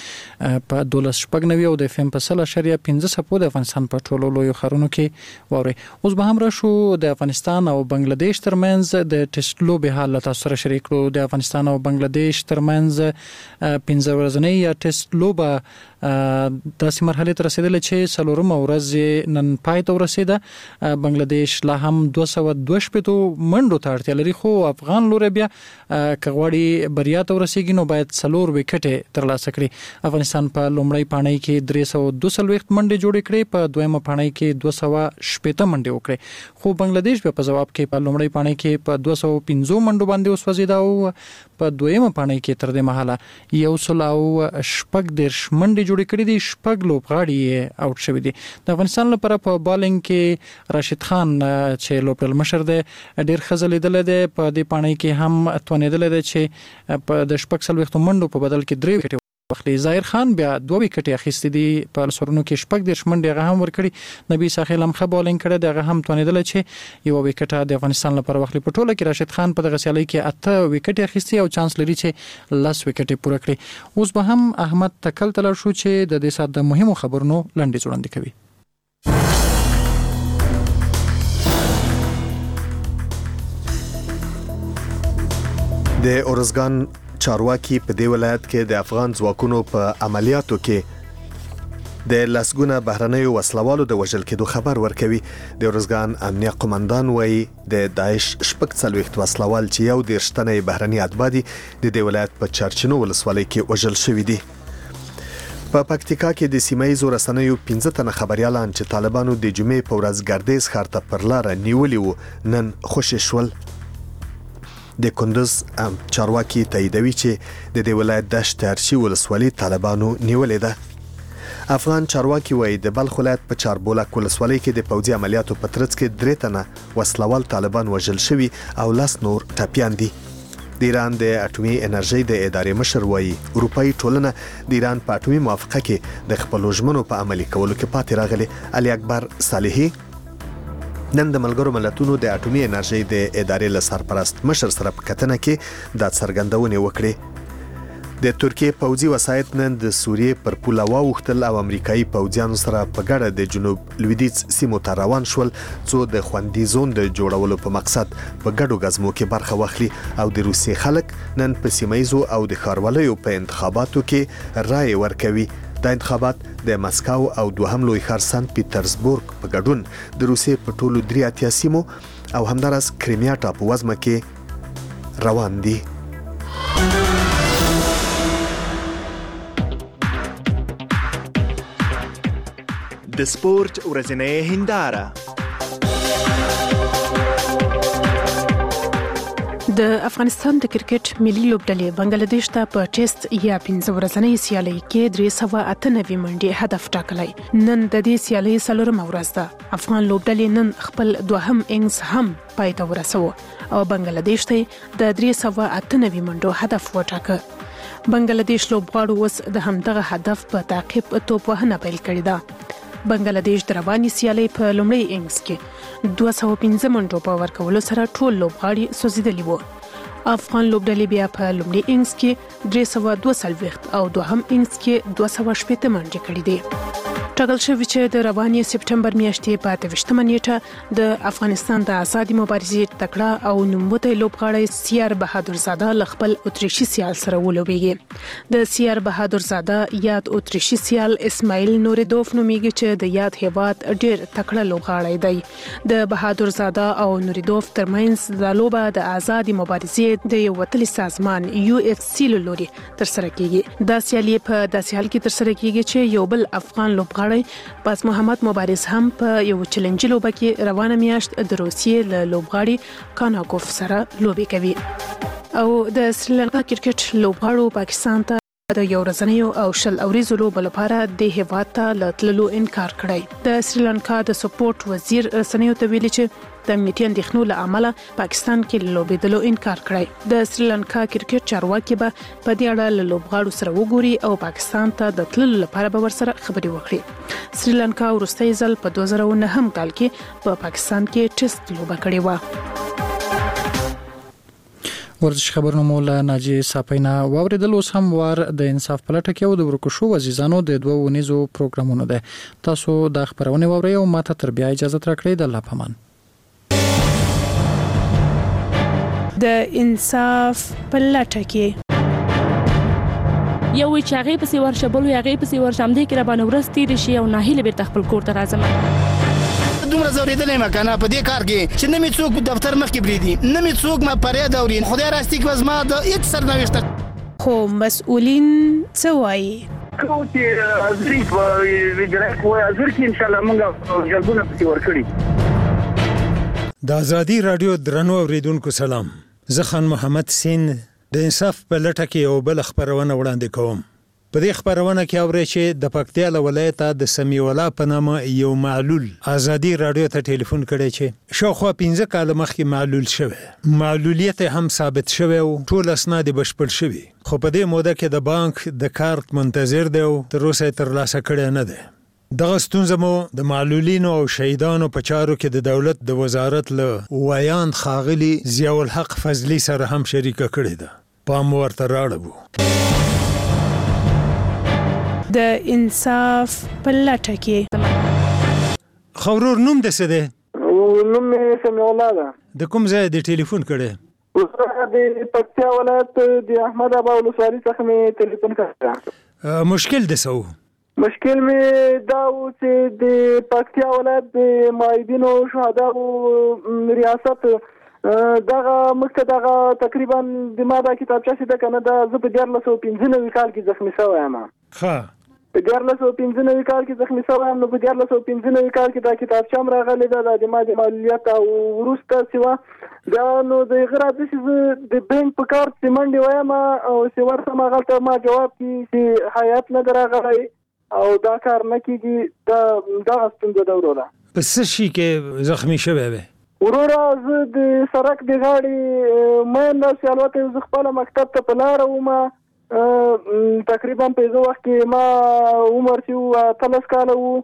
چې په دولس شپږ نوي او د اف ام په سل اشاریه پنځه سپو د افغانستان په ټولو لویو ښارونو کې واورئ. اوس به هم راشو د افغانستان او بنگلاديش ترمنځ د ټیسټ لوبې حال تاسو سره شریک کړو. د افغانستان او بنگلاديش ترمنځ پنځه ورځنۍ یا ټیسټ لوبه داسې مرحله ته رسیدلې چې څلورمه ورځ نن پای ته ورسېده. بنگلاديش لا هم دوه سوه دوه شپېتو منډو ته اړتیا لري، خو افغان لوري بیا که غواړي بریا ته ورسېږي نو باید څلور وکټې ترلاسه کړي. افغانستان په لومړۍ پاڼۍ کې درې سوه دوه څلوېښت منډې جوړې کړې، په دویمه پاڼۍ کې دوه سوه شپېته منډې وکړې، خو بنگلاديش بیا په ځواب کې په لومړۍ پاڼۍ کې په دوه سوه پنځو منډو باندې وسوځېده او په دویمه پاڼۍ کې تر دې مهاله یو سل او شپږ دیرش منډې جوړې کړې دي، شپږ لوبغاړي اوټ شوي دي. د افغانستان لپاره په بالینګ کې راشد خان چې لوبډل مشر دی ډېر ښه ځلېدلی دی، په دې پاڼۍ کې هم توانېدلی دی چې په د شپږ څلوېښتو منډو په بدل کې درې وکټې واخلي. ظاهر خان بیا دوه وکټې اخیستې دي، په سرونو کې شپږ دیرش منډې هغه هم ورکړي. نبی ساحل هم ښه بالینګ کړی دی، هغه هم توانېدلی چې یوه وکټه د افغانستان لپاره واخلي. په ټوله کې راشد خان په دغه سیالۍ کې اته وکټې اخیستې او چانس لري چې لس وکټې پوره کړي. اوس به هم احمد تکل ته لاړ شو چې د دې ساعت د مهمو خبرونو لنډیز وړاندې کوي. د اورزګان چارواکي په دې ولایت کې د افغان ځواکونو په عملیاتو کې د لسګونه بهرنیو وسلوالو د وژل کېدو خبر ورکوي. د اورزګان امنیه قومندان وایي د داعش شپږ څلوېښت وسلوال چې یو دېرش تنه بهرني اتباع دي د دې ولایت په چرچینو ولسوالۍ کې وژل شوي دي. په پکتیکا کې د سیمه ییزو رسنیو پنځه تنه خبريالان چې طالبانو د جمعې په ورځ ګردیز ښار ته پر لاره نیولي وو نن خوشي شول. د کندوز چارواکي تاییدوي چې د دې ولایت دشت ارشي ولسوالۍ طالبانو نیولې ده. افغان چارواکي وایي د بلخ ولایت په چاربولک ولسوالۍ کې د پوځي عملیاتو په ترڅ کې درې تنه وسلوال طالبان وژل شوي او لس نور ټپیان دي. د ایران د اټومي انرژۍ د ادارې مشر وایي اروپایي ټولنه د ایران په اټومي موافقه کې د خپلو ژمنو په عملي کولو کې پاتې راغلي. علي اکبر صالحي نن د ملګرو ملتونو د اټومي انرژۍ د ادارې له سرپرست مشر سره په کتنه کې دا څرګندونې وکړې. د ترکیې پوځي وسایط نن د سوریې پر پوله واوښتل او امریکایي پوځیانو سره په ګډه د جنوب لویدیځ سیمو ته روان شول څو د خوندي زون د جوړولو په مقصد په ګډو غزمو کې برخه واخلي. او د روسیې خلک نن په سیمه ییزو او د ښارولیو په انتخاباتو کې رایې ورکوي. دا انتخابات د مسکو او دوهم لوی ښار سنت پیټرزبورګ په ګډون د روسیې په ټولو درې اتیا سیمو او همداراز کریمیا ټاپووزمه کې روان دي. د سپورت ورځنۍ هنداره. د افغانستان د کرکټ ملي لوبډلې بنگلاديش ته په ټیسټ یا پنځه ورځنۍ سیالۍ کې درې سوه اته نوي منډې هدف ټاکلی. نن د دې سیالۍ څلورمه ورځ ده. افغان لوبډلې نن خپل دوهم اننګز هم پای ته ورسوه او بنگلاديش ته د درې سوه اته نوي منډو هدف وټاکه. بنگلاديش لوبغاړو اوس د همدغه هدف په تعقیب توپ وهنه پیل کړې ده. بنگلاديش د رواني سیالۍ په لومړۍ اننګز کې دوه سوه پنځه منډو په ورکولو سره ټول لوبغاړي سوځېدلي وو. افغان لوبډلې بیا په لومړي اننګز کې درې سوه دوه څلوېښت او دوهم اننګز کې دوه سوه شپېته منډې کړې دي. ټاکل شوي چې د رواني سپټمبر میاشتې په اته ویشتمه نیټه د افغانستان د ازادي مبارزې تکړه او نوموتی لوبغاړی سیار بهادر زاده له خپل اتریشي سیال سره ولوبېږي. د سیار بهادر زاده یاد اتریشي سیال اسماعیل نوریدوف نومیږي چې د یاد هیواد ډېر تکړه لوبغاړی دی. د بهادر زاده او نوریدوف ترمنځ د لوبه د ازادي مبارزې د یو وتلي سازمان یو اف سی له لوري ترسره کیږي. دا سیالي په داسې حال کې ترسره کیږي چې یو بل افغان لوبغاړی پاس محمد مبارز هم په یو چیلنج لوبه کې روانه میاشت د روسیې له لوبغاړي کاناکوف سره لوبې کوي. او د سریلانکا کرکټ لوبغاړو پاکستان ته د یو ورځنیو او شل اوریزو لوبو لپاره د هیواد ته له تللو انکار کړی. د سریلانکا د سپورټ وزیر رسنیو ته ویلي چې د امنیتي اندېښنو له امله پاکستان کې لوبېدلو انکار کړی. د سریلانکا کرکټ چارواکي به په دې اړه له لوبغاړو سره وګوري او پاکستان ته د تللو لپاره به ورسره خبرې وکړي. سریلانکا وروستی ځل په دوه زره نهم کال کې په پاکستان کې ټیسټ لوبه کړې وه. ورزش خبرونه مو له ناجی صافینا واوریدل. اوس هم وار د انصاف پلټه کې او د ورکوشو عزیزانو د دوه ونیزو پروګرامونو ده. تاسو د خبرونه واورئ او ماته تر بیا اجازه ترکړئ. د الله پامان. د انصاف پلټه کې یو وی چې هغه پسې ورشه بل هغه پسې ورشم دې کې را باندې ورس تیر شي او ناهیله بیرته خپل کور ته راځم. دومره زوریدلې ما کنه په دې کار کې چې نه می څوک دفتر مخ کې بریدي نه می څوک ما پرې دوري خدای راستي کې وزما د هیڅ سرنوشت خو مسؤلین څه وایي؟ کوم چې ازري په ویډرک وای ازر کې ان شاء الله موږ جلبونه پسې ورکړي. د ازادي رادیو درنو اوریدونکو سلام. زه خان محمد سین د انصاف په لټه کې یو بل خبرونه وړاندې کوم. په دې خبرونه کې اورئ چې د پکتیا له ولایته د سمیع الله په نامه یو معلول ازادي راډیو ته ټلیفون کړی چې شاوخوا پنځه کاله مخکې معلول شوی. معلولیت هم ثابت شوی او ټول اسناد یې بشپړ شوي، خو په دې موده کې د بانک د کارت منتظر دی او تر اوسه یې ترلاسه کړی نه دی. دغه ستونزه مو د معلولینو او شهیدانو په چارو کې د دولت د وزارت له ویاند ښاغلي ضیاء الحق فضلي سره هم شریکه کړې ده. پام ورته راړو. د انصاف په لټه کې. خورور نوم د څه دی؟ نوم مې سمیع الله ده. د کوم ځای د ټلیفون کړی؟ د پکتیا ولایت د احمد ابا ولسوالۍ څخه مې ټلیفون کړی. مشکل د څه و؟ مشکل مې دا و چې د پکتیا ولایت د معیدینو شهداو ریاست دغه مخکې دغه تقریبا د ما دا کتابچه چې ده که نه ده زه په دیارلس سوه پنځه نوي کال کې زخمي شوی یم. ښه په دیارلس سوه پنځه نوي کال کې زخمي شوی یم. نو په دیارلس سوه پنځه نوي کال کې دا کتابچه هم راغلې ده، دا د ما د معلولیت او وروسته سیوا دا نو د هغه راځي چې زه د بینک په کارت چې منډې وایم او چې ورسم هغلته ما جواب کړي چې حیات نه ده راغلی او دا کار نه کېږي. دا دغه ستونزه ده وروره. په څه شي کې زخمي شوی وی؟ وروره زه د سړک د غاړې مینده چې البته زه خپله مکتب ته په لاره وم. تقریبا په هغه وخت کې ما عمر چې و اتلس کاله و،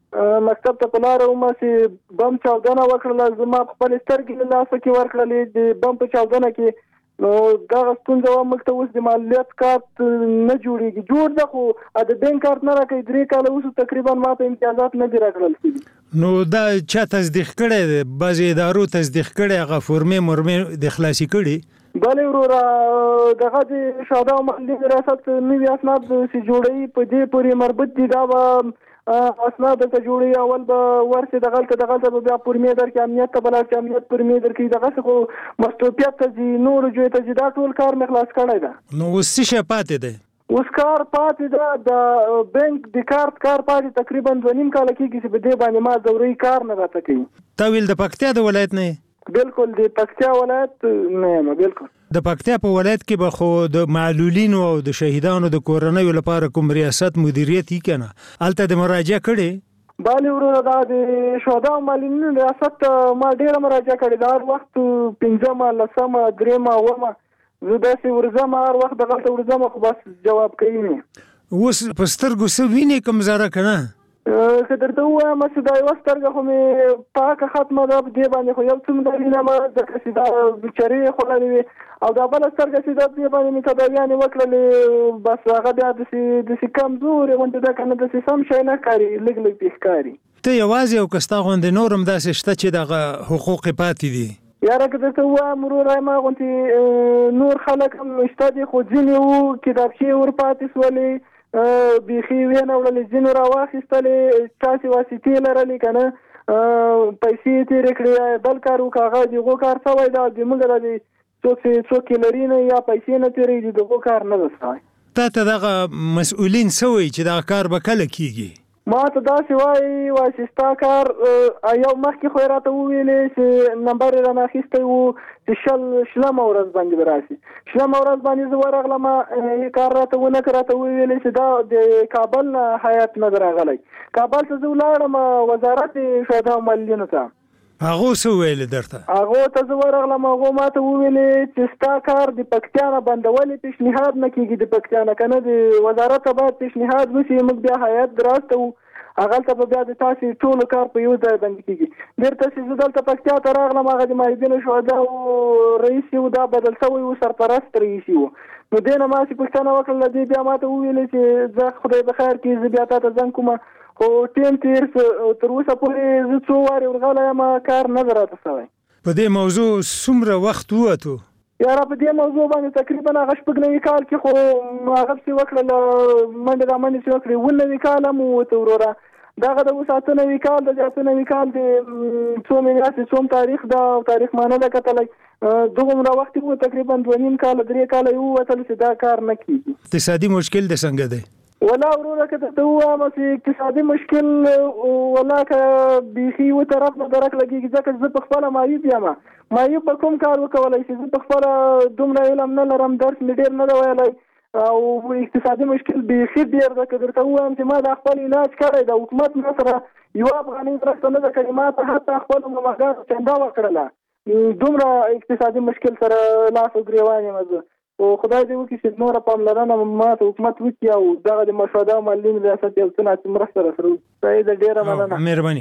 مکتب ته په لاره وم چې بم چاودنه وکړله. زما خپلې سترګې له لاسه کې ورکړلې د بم په چاودنه کې. نو دغه ستونزه وه موږ ته اوس د معلولیت کارت نه جوړېږي. جوړ ده خو د بینک کارت نه راکوي. درې کاله اوس تقریبا ما ته امتیازات نه دي راکړل شوي. نو دا چا تصدیق کړی دی؟ بعضې ادارو تصدیق کړی، هغه فورمې مرمې د خلاصي کړي؟ بلې وروره دغه د شهداو محلي ریاست نوي اسناد چې جوړوي په دې پورې مربوط دي. دا به اسناد ته جوړوي، اول به ورسې دغلته دغلته به بیا پورمې درکړي، امنیت ته به لاړ چې امنیت پورمې درکوي. دغسې خو مستوفیت ته ځي، نورو جویو ته ځي. دا ټول کار مې خلاص کړی ده. نو اوس څه شی پاتې دی؟ اوس کار پاتې ده د بینک د کارت کار پاتې تقریبا دوه نیم کاله کېږي چې په دې باندې ما ضروري کار نه راته کوي. تا ویل د پکتیا د ولایت نه؟ بالکل د پکتیا ولایت نه یم. بالکل د پکتیا په ولایت کې به خو د معلولینو او د شهیدانو د کورنیو لپاره کوم ریاست مدیریت یې که نه هلته د مراجعه کړې؟ بلې وروره دا د شهداو معلولینو ریاست ما ډېره مراجعه کړې ده. هر وخت پنځمه لسمه درېیمه اومه زه داسې ورځم، هر وخت دغلته ورځم خو بس جواب کوي مې. اوس په سترګو څه وینې کوم زره که نه؟ که درته ووایم چې دا یوه سترګه خو مې پاکه ختمه ده په دې باندې خو یو څومره وینم ځکه چې دا بیچارې یې خوړلې وې. او دا بله سترګه چې ده په دې باندې مې تداویانې وکړلې، بس هغه بیا داسې داسې کمزورې غوندې ده که نه داسې سم شی نه ښکاري، لږ لږ پې ښکاري. ته یوازې او که ستا غوندې نور هم داسې شته چې دغه حقوق یې پاتې دي؟ یاره که درته ووایم وروره ما غوندې نور خلک هم شته دي، خو ځینې وو کتابچې ور پاتې شولې، بیخي ویې نه وړلې، ځینو راواخیستلې، چاسې واسطې لرلې که نه پیسې یې تېرې کړې، بل کار وکړه هغه د هغو کار شوی ده. زموږ دا د څوک چې څوک یې لري نه یا پیسې نه تېروي د هغو کار نه ده شوی. تا ته دغه مسؤلین څه وایي چې دغه کار به کله کېږي؟ ما ته داسې وایي وایي چې ستا کار یو مخکې خو یې راته وویلې چې نمبر یې رانه اخیستی و چې شل شلمه ورځ باندې به راشي. شلمه ورځ باندې زه ورغلم، یې کار راته ونه کړ، راته وویلې چې دا د کابل نه هیات نه ده راغلی. کابل ته زه ولاړم وزارت شهداو معلولینو ته. هغو څه وویلې درته؟ هغو ته زه ورغلم، هغو ما ته وویلې چې ستا کار د پکتیا نه بندولې پیشنهاد نه کېږي، د پکتیا نه که نه د وزارت ته باید پیشنهاد وشي، موږ بیا هیات راستوو، هغلته به بیا د تاسې ټولو کار په یو ځای باندې کېږي. بېرته چې زه دلته پکتیا ته راغلم، هغه د معیدینو شهداو رئیس و، دا بدل شوی و، سرپرست رئیس و. نو دې نه ما چې پوښتنه وکړله، دې بیا ما ته وویلې چې زه خدای به خیر کړي، زه بیا تا ته زنګ کومه، خو ټیم تېر تر اوسه پورې زه څو وارې ورغلی یم، کار نه ده راته شوی. په دې موضوع څومره وخت ووتو؟ یاره په دې موضوع باندې تقریبا هغه شپږ نوي کال کې خو هغه پسې وکړله، منډې را منډې چې وکړې، اووه نوي کال هم ووته وروره. دغه د اوس اته نوي کال د اته نوي کال د څو میاشتې څوم تاریخ ده او تاریخ مانه ده کتلی، دغومره وخت یې تقریبا دوه نیم کاله درې کاله یې ووتل چې دا کار نه کېږي. اقتصادي مشکل د څنګه دی؟ ولا وروره که ته وایم چې اقتصادي مشکل ولا که بیخي و طرف نه درک لګیږي ځکه زه په خپل معیوب یم معیوب په کوم کار وکولای شي زه په خپل دومره علم نه لرم درس مې ډېر نه دی ویلی او اقتصادي مشکل بیخي ډېر ده که درته ووایم چې ما دا خپل علاج کړی د حکومت ما سره یوه افغانۍ مرسته نه ده کړې ما ته حتی خپلو مماګانو چنده وکړله دومره اقتصادي مشکل سره لاس و ګرېوان یم زه او خدای دې وکړي چې نوره پاملرنه ما ته حکومت وکړي او دغه د مشاهده او معلولین ریاست یو څه ناڅه مرسته راسره وکړي سعیده ډېره مننه مهرباني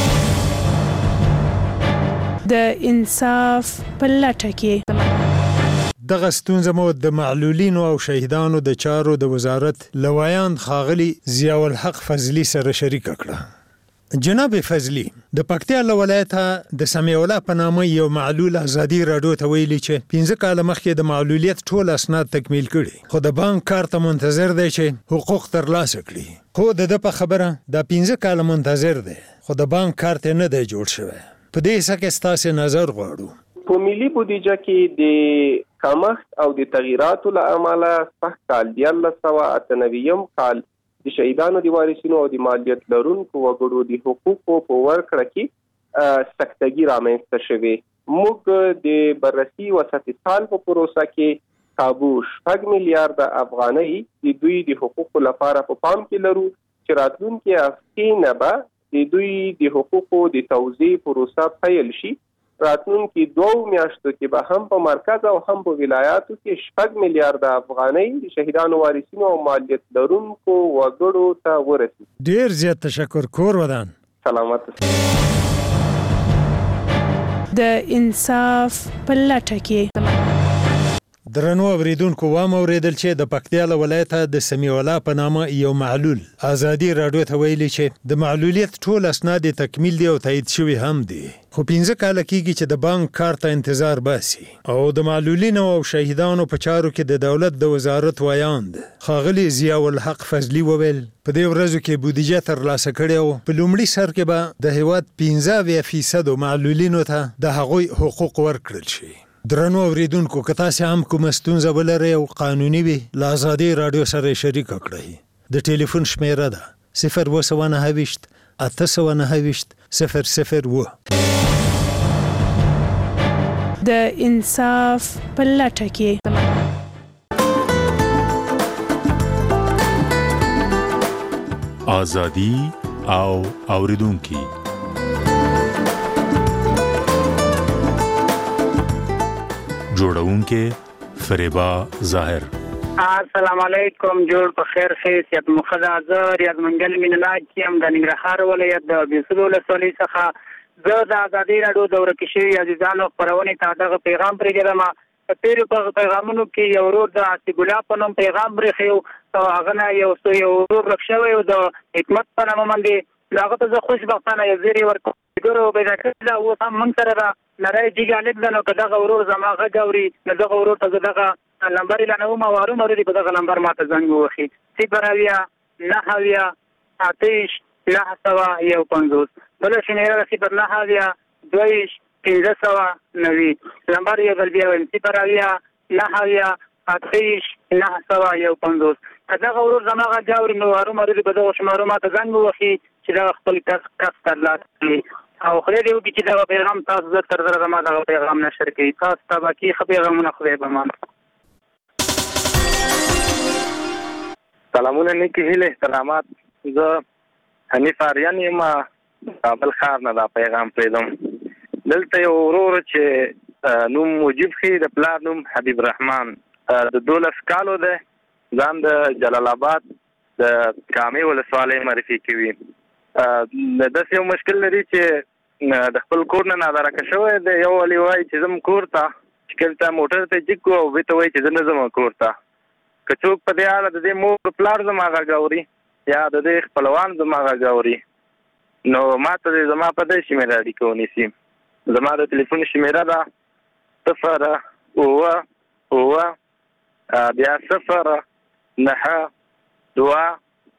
د انصاف په لټه کې دغه ستونزه مو د معلولینو او شهیدانو د چارو د وزارت لوایان خاغلی ضیاء الحق فضلی سره شریک کړه. جناب فضلی د پکتیا له ولایته د سمیع الله په نامه یو معلول ازادي راډیو ته ویلي چې پنځه کاله مخکې د معلولیت ټول اسناد تکمیل کړي خو د بانک کار ته منتظر دی چې حقوق ترلاسه کړي خو د ده په خبره دا پنځه کاله منتظر دی خو د بانک کار ته نه دی جوړ شوی. په دې څه کې ستاسو نظر غواړو. په ملي بودیجه کې د کمښت او د تغییراتو له امله سخت کال دیارلس سوه اته نوي کال د شهیدانو د وارثینو او د مالیت لرونکو وګړو د حقوقو په ورکړه کې سختګي رامنځته شوې. موږ د بررسي وسط سال په پروسه کې کابو شپږ میلیارډه افغانۍ د دوی د حقوقو لپاره په پام کې لرو چې راتلونکي هفتې نه به د دوی د حقوقو د توزیع پروسه پیل شي. راتلونکي دوو میاشتو کې به هم په مرکز او هم په ولایاتو کې شپږ میلیارډه افغانۍ د شهیدانو وارثینو او مالیت لرونکو وګړو ته ورسي. ډیر زیات تشکر. کور ودان سلامت. د انصاف په لټه کې درنو اوریدونکو وام اوریدل چې د پکتیا له ولایته د سمیع الله په نامه یو معلول ازادي راډیو ته ویلي چې د معلولیت ټول اسناد تکمیل دي او تایید شوي هم دي خو پنځه کاله کېږي چې د بانک کار ته انتظار باسي او د معلولینو او شهیدانو په چارو کې د دولت د وزارت وایاند ښاغلي ضیاء الحق فضلي وویل په دې ورځو کې بودیجه ترلاسه کړې او په لومړي سر کې به د هیواد پنځه اویا فیصدو معلولینو ته د هغوی حقوق ورکړل شي. درنو اوریدونکو که تاسو هم کوم ستونزه ولرئ او قانوني وي له ازادي راډیو سره شریک کړئ. د ټلیفون شمیره ده صفر اووه سوه نهه ویشت اته سوه نهه ویشت صفر صفر اووه. د انصاف په لټه کې ازادي او اوریدونکي جوړونکې فریبا ظاهر. السلام علیکم. جوړ په خیر خیریت مخدا زه ریاض منګل مین الله کیم د ننګرهار ولایت د بیسلو ولسوالۍ څخه زه د ازادي راډیو د ورکې شوي عزیزانو خپرونې ته دغه پیغام پرېږدم. په تېرو په پیغامونو کې یو ورور د حسیب الله په نوم پیغام پرېښی او هغه نه یو یو ورور ورک شوی و د حکمت په نامه باندې هغه ته زه خوشبختانه یو زیری ورکړم ګورو پیدا کړی دا اوس هم موږ سره ده نری جګ الک ده نو که دغه ورور زما غږ اوري نو دغه ورور ته زه دغه نمبر یې لانوم او هرومرو دې په دغه نمبر ما ته زنګ ووهي صفر اویا نهه اویا اتهویشت نهه سوه یو پنځوس بله شمېره ده صفر نهه اویا دوهویشت پنځه سوه نوي نمبر یو ځل بیا وایم صفر اویا نهه اویا اتهویشت نهه سوه یو پنځوس که دغه ورور زما غږ اوري نو هرومرو دې په دغو شمارو ما ته زنګ ووهي چې دغه خپل کس کس ترلاسه کړي او خدای دې وکړي چې دغه پیغام تاسو زر تر زره زما دغه پیغام نشر کړي. تاسو ته باقي ښه پیغامونه خدای به مان. سلامونه نیکې هیلې احترامات. زه حنیف آریان یم کابل ښار نه دا پیغام پرېږدم. دلته یو ورور چې نوم مجیب ښي د پلار نوم حبیب رحمان د دولس کالو دی ځان د جلال آباد د کامې ولسوالۍ معرفي کوي. داسې یو مشکل لري چې د خپل کور نه نادرکه شوی دی. یو ولي وایي چې ځم کور ته چې کله موټر ته جګ کړو او بېرته وایي چې زه نه ځم کور ته. که څوک په دې اړه د دې مور پلار زما غږ اوري یا د دې خپلوان زما غږ اوري نو ما ته زما په دې شمېره اړیکه ونیسي. زما د تلیفون شمېره ده صفر اووه اووه بیا صفر نهه دوه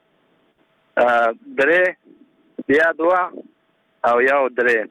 درې بیا دوه او یو درې.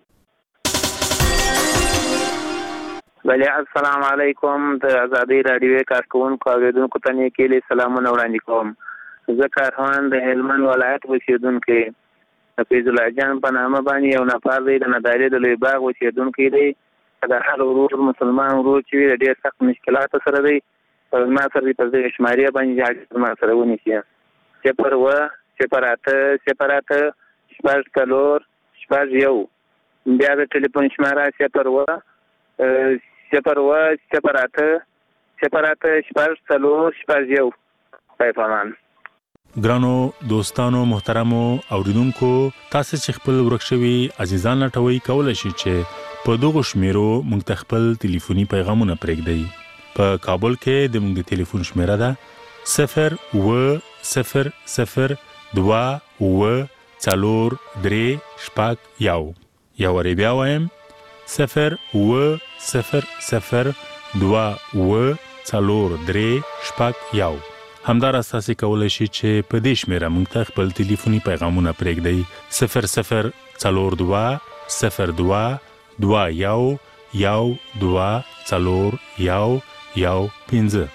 بله السلام علیکم. د ازادي راډیو کارکوونکو او اوریدونکو ته نیکې هیلې سلامونه وړاندې کوم. زه کارخان د هلمند ولایت اوسیدونکی د فیض الله جان په نامه باندې یو نفر دی د ندالې د لوی باغ اوسیدونکی دی. د هر ورور مسلمان ورور چې وي د ډېر سخت مشکلاتو سره دی. ما سره په دې شمارې باندې حاجت ما سره ونیسي. صفر اوه صفر اته صفر اته شپږ څلور شپږ یو. بیا د ټلیفون شماره صفر اوه صفر اوه صفر اته صفر اته شپږ څلور شپږ یو. پای پامان. ګرانو دوستانو محترمو اوریدونکو، تاسو چې خپل ورک شوي عزیزان لټوي کولای شئ چې په دغه شمیرو موږ ته خپل ټلیفوني پیغامونه پرېږدئ. په کابل کې د موږ د ټلیفون شمیره ده صفر اوه صفر صفر دوه اوه څلور درې شپږ یو. یو وارې بیا وایم صفر اوه صفر صفر دوه اوه څلور درې شپږ یو. همداراز تاسو کولای شئ چې په دې شمیره موږ ته خپل ټلیفوني پیغامونه پرېږدئ صفر صفر څلور دوه صفر دوه دوه یو یو دوه څلور یو یو پنځه.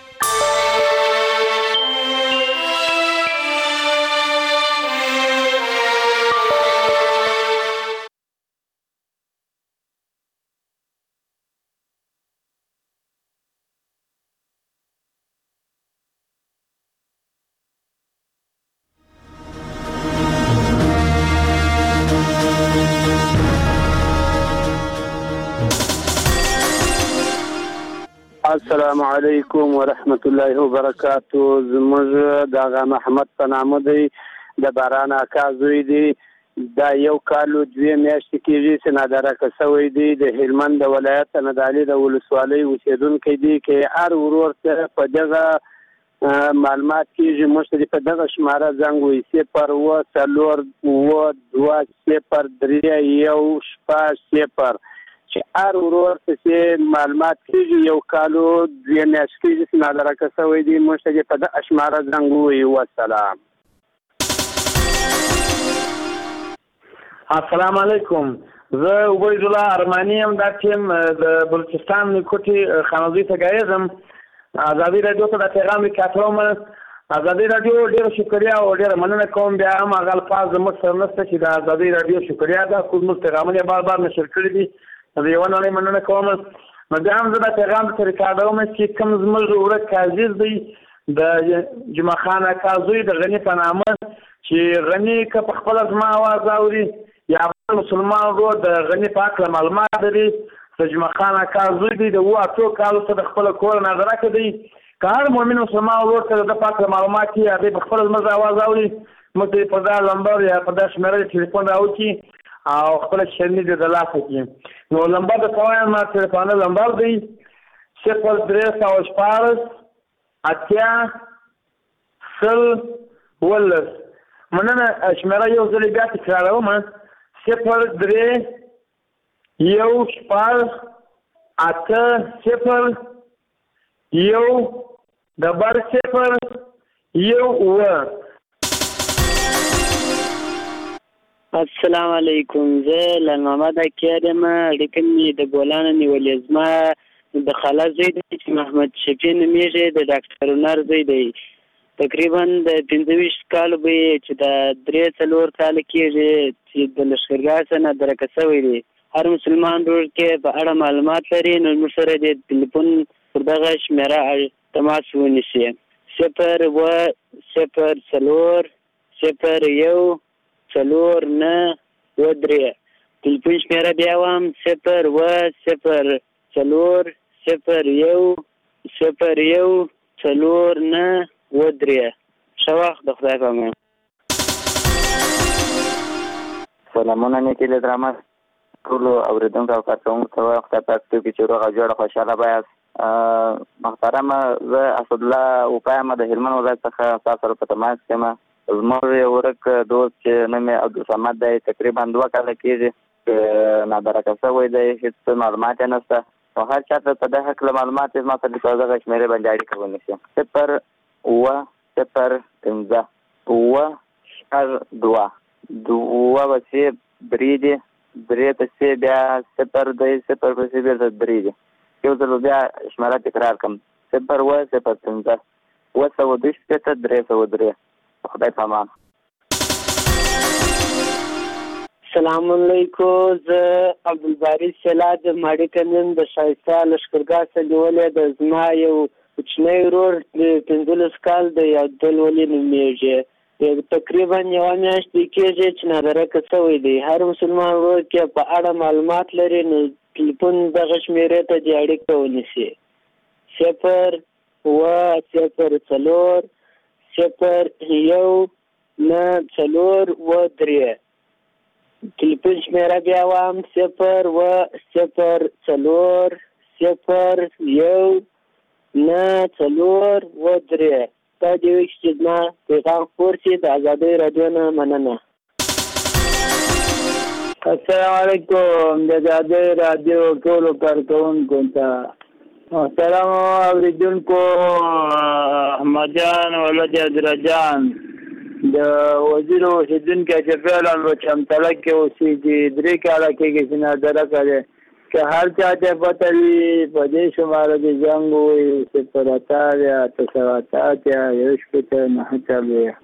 السلام علیکم ورحمت الله وبرکاتو. زموږ د آغا محمد په نامه دی، د باران اکا زوی دی. دا یو کالو دوی میاشتې کېږي چې نادرکه شوی دی. د هلمند د ولایت ندالې د ولسوالۍ اوسېدونکی دی. که هر ورور سره په دغه معلومات کېږي موږ ته په دغه شماره زنګ وایي صفر اوه څلور اوه دوه صفر درې یو شپږ صفر. چې هر ورور څه معلومات کېږي یو کالو دوی میاشتې کېږي چې نادرکه شوی دی موږ ته په دغه شماره زنګ وایي. والسلام. السلام علیکم. زه عبید الله ارمانی یم. دا ټیم د بلوچستان کوټي خانوزي ته ګایزم. ازادي رادیو ته د پیغام لیکاتوم. ازادي رادیو ډېر شکریا او ډېر مننه کوم. بیا هم هغه الفاظ زموږ سره نشته چې د ازادي رادیو شکریا ده. کوم پیغامونه بار بار نشر کړي دي. د یو نه مننه کوم. نو بیا هم زه د پیغام په طریقه کوم چې کوم زموږ ورک عزیز دی د جمعه خان اکا زوی د غنی په نامه چې غنی که په خپل زما आवाज اوري یا مسلمان ورو د غنی پاک له معلومات لري. د جمعه خان اکا زوی دی د وو اتو کالو څخه د خپل کور نظر کړی. که هر مؤمن مسلمان ورو ته د پاک له معلومات یې د خپل زما आवाज اوري مته په دا لمبر یا په دا شمیره ټلیفون راوچی او خپل شرمې د دلاسه کې. نو لمبر د قوایم ما ټلیفون لمبر دی صفر درې سوه شپاړس اتیا سل ولس. مننه شمیره یو ځل بیا تکراروم صفر درې یو شپږ اته صفر یو ډبر صفر یو اوه. السلام علیکم. زه لن محمد اکیر یم. اړیکه مې د ګولان نیولې. زما د خاله زوی دی چې محمد شفیع نومیږي، د ډاکټر هنر زوی دی. تقریبا د پنځه ویشت کالو به یې چې د درې څلور کاله کېږي چې د لښکرګاه څخه نادرکه شوی دی. هر مسلمان ورور کې په اړه معلومات لري نو موږ سره د ټلیفون پر دغه شمیره تماس ونیسي صفر اوه صفر څلور صفر یو څلور نه اوه درې. ټلیفون شمیره بیا وایم صفر اوه صفر څلور صفر یو صفر یو څلور نه اوه درې. ښه وخت د خدای په امان. سلامونه نیکي له درامه ټولو اورېدونکو او کارکوونکو ته وایم خدای پاک څوک چې روغه جوړه خوشحاله بیاست. محترمه زه اسدالله اوپه یم د هلمند ولایت څخه ستا سره په تماس کې یم. زموږ یو ورک دوست چې نوم یې عبدالصمد دی تقریبا دوه کاله کېږي چې نادرکه شوی دی، هېڅ معلومات یې نشته. نو هر چا ته په دې هکله معلومات یې زما سره په دغه شمېرې باندې اړیکه ونیسي صفر اوه صفر پنځه اوه شپږ دوه دوه پسې درې دي درې پسې بیا صفر دی صفر پسې بېرته درې دي. یو ځل بیا شمېره تکرار کړم صفر اوه صفر پنځه اوه سوه دوه شپېته درې سوه درې. خدای پامان. سلام علیکم. زه عبدالباری سلا د ماډیکنن د شایسته لښکرګاه څخه نیولې د زما یو کوچنی ورور د پنځلس کال د عبدل ولي نومیږي. تقریبا یوه میاشت کېږي چې نادرکه شوی دی. هر مسلمان ورور کې په اړه معلومات لري نو ټلیفون دغه شمېرې ته دې اړیکه ونیسي. صفر اوه صفر څلور صفر یو نه څلور اوه درې. ټلیفون شمېره بیا وایم صفر اوه صفر څلور صفر یو نه څلور اوه درې. دا دې وي چې زما پیغام خپور شي. د ازادۍ راډیو نه مننه. السلام علیکم. د ازادۍ راډیو ټولو کارکوونکو ته محترم اوریدونکو، احمد جان ولد عبدالجان د وزیر اوسېدونکی چې فعلا چمتله کې اوسېږي، درې کاله کېږي چې نادرکه دی. که هر چا ته پته وي په دې شماره کې زنګ ووایي صفر اته اتیا اته سوه اته اتیا یو شپېته نهه څلوېښت.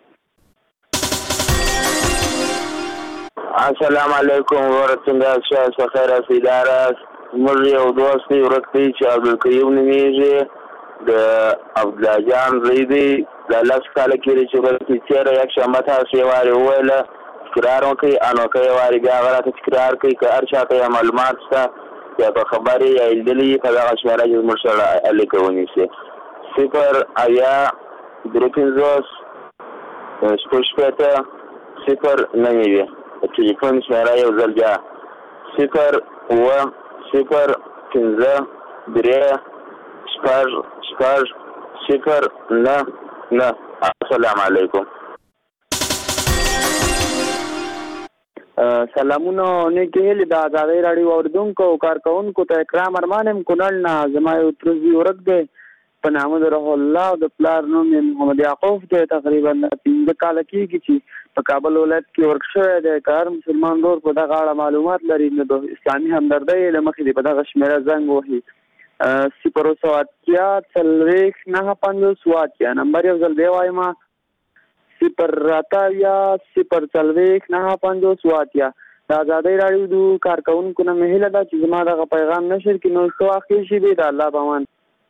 السلام علیکم ورحمة الله خیر اداره. زموږ یو دوست دی ورک دی چې عبدالکریم نومیږي، د عبدالله جان زوی دی. دا لس کاله کېږي چې ورک دی. تېره یکشنبه تاسو یې وارې وویله تکرار وکړئ، انوکه یې وارې بیا هغه راته تکرار کړئ. که هر چا ته یې معلومات شته یا په خبرې یا لیدلي په دغه شمېره کې زموږ سره اړیکه ونیسي. صفر اویا درې پنځوس شپږ شپېته صفر نهه نوي. د ټلیفون شمېره یو ځل بیا صفر اوه صفر پنځه درې شپږ شپږ صفر نه نه. السلام علیکم. سلامونه نیکې هیلې د ازادۍ راډیو اورېدونکو او کارکوونکو ته اکرام ارمان یم کونړ نه. زما یو ترزي ورک دی په نامه د روح الله او د پلار نوم یې محمد یعقوب دی. تقریبا پنځه کاله کېږي چې په کابل ولایت کې ورک شوی دی. که هر مسلمان ورور په دغه اړه معلومات لري نو د اسلامي همدردۍ له مخې دې په دغه شمېره زنګ وهي. صفر سوه اتیا څلوېښت نهه پنځوس اوه اتیا. نمبر یو ځل بیا وایم صفر اته اویا صفر څلوېښت نهه پنځوس اوه اتیا. د ازادۍ راډیو د کارکوونکو نه مې هیله ده چې زما دغه پیغام نشر کړي. نو ښه واخیر شي دی. د الله په امان.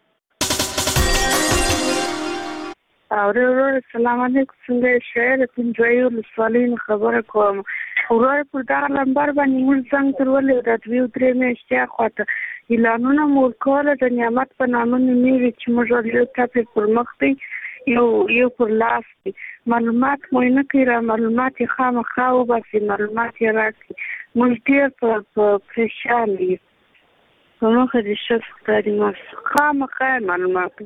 اورې ورور السلام علیکم. څنګه یې؟ شاعر پنځوي ولسوالۍ نه خبره کوم. ورور پر دغه نمبر باندې موږ څنګه ترولې د دوی درې میاشتې خواته اعلانونه مو ورکوله د نعمت په نامه نومېږي چې موږ یو ټاپې پر مخ دی یو یو پر لاس دی. معلومات مو نه کوي، را معلومات یې خامخا وباسي، معلومات یې راکړي. موږ ډېر په پریشان یو په مخه دې ښه ښکاري. ماس خامخا معلومات.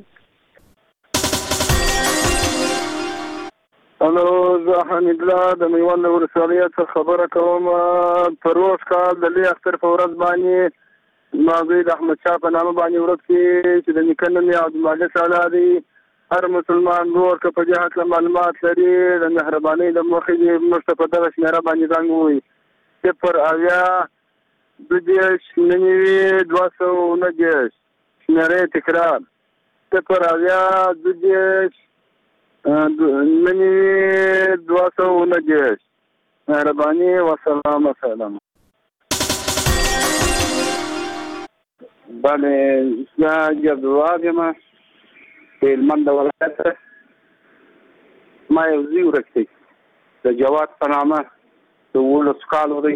هلو، زه حمید الله د میوند ولسوالۍ څخه خبره کوم. په روز کال د لوی اختر په ورځ باندې زما زوی د احمدشاه په نامه باندې ورک شي چې د نیکه نوم یې عبدالمالک سالا دی. هر مسلمان ورور که په دې هکله معلومات لري د مهربانۍ له مخې دې موږ ته په دغه شمېره باندې زنګ ووایي. صفر اویا دوه دېرش نهه نوي دوه سوه اووه دېرش. شمېره تکرار صفر اویا دوه دېرش نهه نوي دوه سوه اووه دېرش. مهرباني وسلام السلام. بله، زه عبدالوهاب یم د هلمند ولایت. ما یو زوی ورک دی د جواد په نامه د اوولسو کالو دی.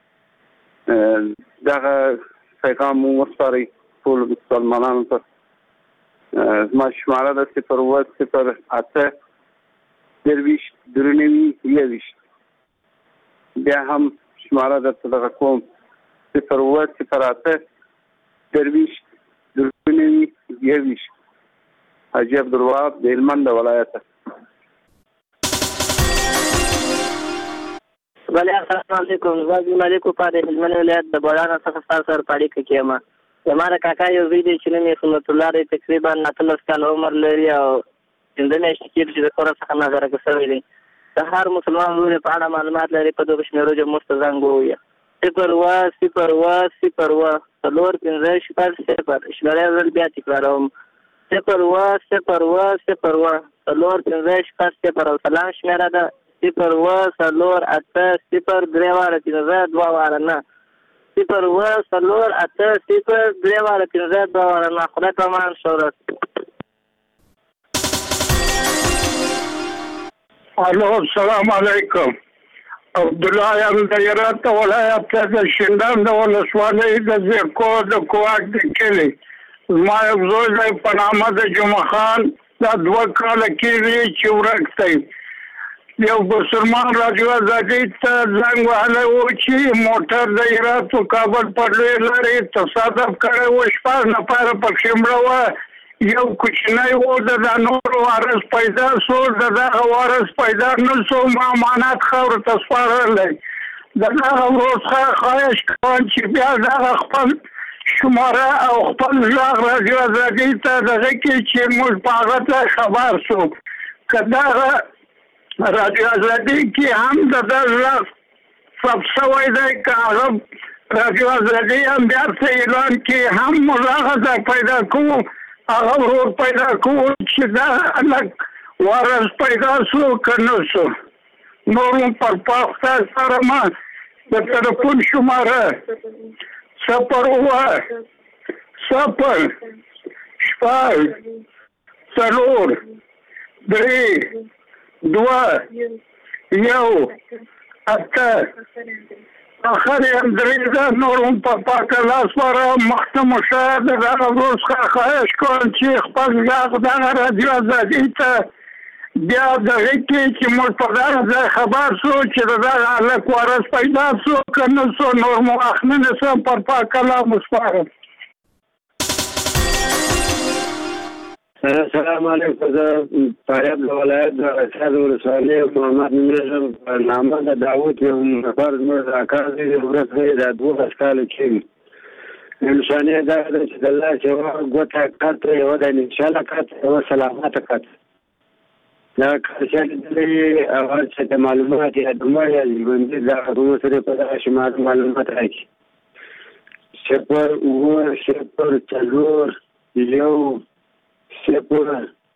دغه پیغام مو وسپارئ ټولو مسلمانانو ته. زما شماره ده صفر اووه صفر اته درویشت درې نوي یوویشت. بیا هم شماره درته دغه کوم صفر اووه صفر اته درویشت درې نوي یوویشت. حاجی عبدالوهاب د هلمند ولایت. بله السلام علیکم. زه عبدالمالک وفا د هلمند ولایت د بولانه څخه ستاسو سره په اړیکه کې یم. زما د کاکا یو زوی دی چې نوم یې سنت الله دی. تقریبا اتلس کاله عمر لري او پنځه میاشتې کېږي چې د کوره څخه نظرکه شوی دی. د هر مسلمان ورور په اړه معلومات لري په دغه شمېرو چې موږ ته زنګ ووایه. صفر اوه صفر اوه صفر اوه څلور پنځه شپږ صفر. شمېره یې ځل بیا تکراروم. صفر اوه صفر اوه صفر اوه څلور پنځه شپږ صفر او سلام شمېره ده صفر اوه څلور اته صفر درې واره پنځه دوه واره نه صفر اوه څلور اته صفر درې واره پنځه دوه واره نه. خدای په امان ښه ورځ. الو السلام علیکم. عبدالله یم د هرات ولایت د شینډان د ولسوالۍ د زیرکو د کوواک د کلي. زما یو زوی دی په نامه د جمعه خان دا دوه کاله کېږي چې ورک دی. یو بسلمان راډیو ازادۍ ته زنګ وهلی و چې موټر د هرات و کابل پر لویې لارې تصادف کړی و، شپږ نفره پکښې مړه وه. یو کوچنی و د دا نور وارث پیدا سو، د دغه وارث پیدا نه سو، ما امانت خاورو ته سپارلی. د دغه ورور څخه خواهش کوم چې بیا دغه خپل شماره او خپل غږ راډیو ازادۍ ته دغه کې چې موږ په هغه ته خبر سو. که دغه راډیو ازادۍ کې هم د ده غږ ثبت شوی دی، که هغه راډیو ازادۍ هم بیا څه اعلان کې هم موږ هغه ځای پیدا کوو، هغه ورور پیدا کوو چې دا هلک وارث پیدا سو که نه سو. نور هم پر پاخته سره ما د تلیفون شماره صفر اوه صفر شپږ څلور درې دوه یو اته اخر یم درې ده. نور هم په پاکه لاس واره مخته مو شه. د دغه ورور څخه خواهش کوم چې خپل غږ دغه راډیو ازادۍ ته بیا دغه کې چې موږ په دغه ځای خبر سو چې د دغه هلک وارث پیدا سو که نه سو، نور مو وخت نه نیسم، پر پاک کلام مو سپارم. السلام علیکم. زه فاریاب د ولایت د رشاد ولسوالۍ محمد نومیږم. په نامه د داود یو نفر زموږ د اکا زوی دی، ورځ دی د دولس کاله کېږي. نښانې دا ده چې د الله چې یوه ګوته کټ یوه د انشاءالله کټ یوه سلامته کټ دا کار چې لیدلی هغه چې د معلومات یا د مړ یا ژوندي د هغومره سره په دغه شمار معلومات راکړي. صفر اوه صفر څلور یو صفر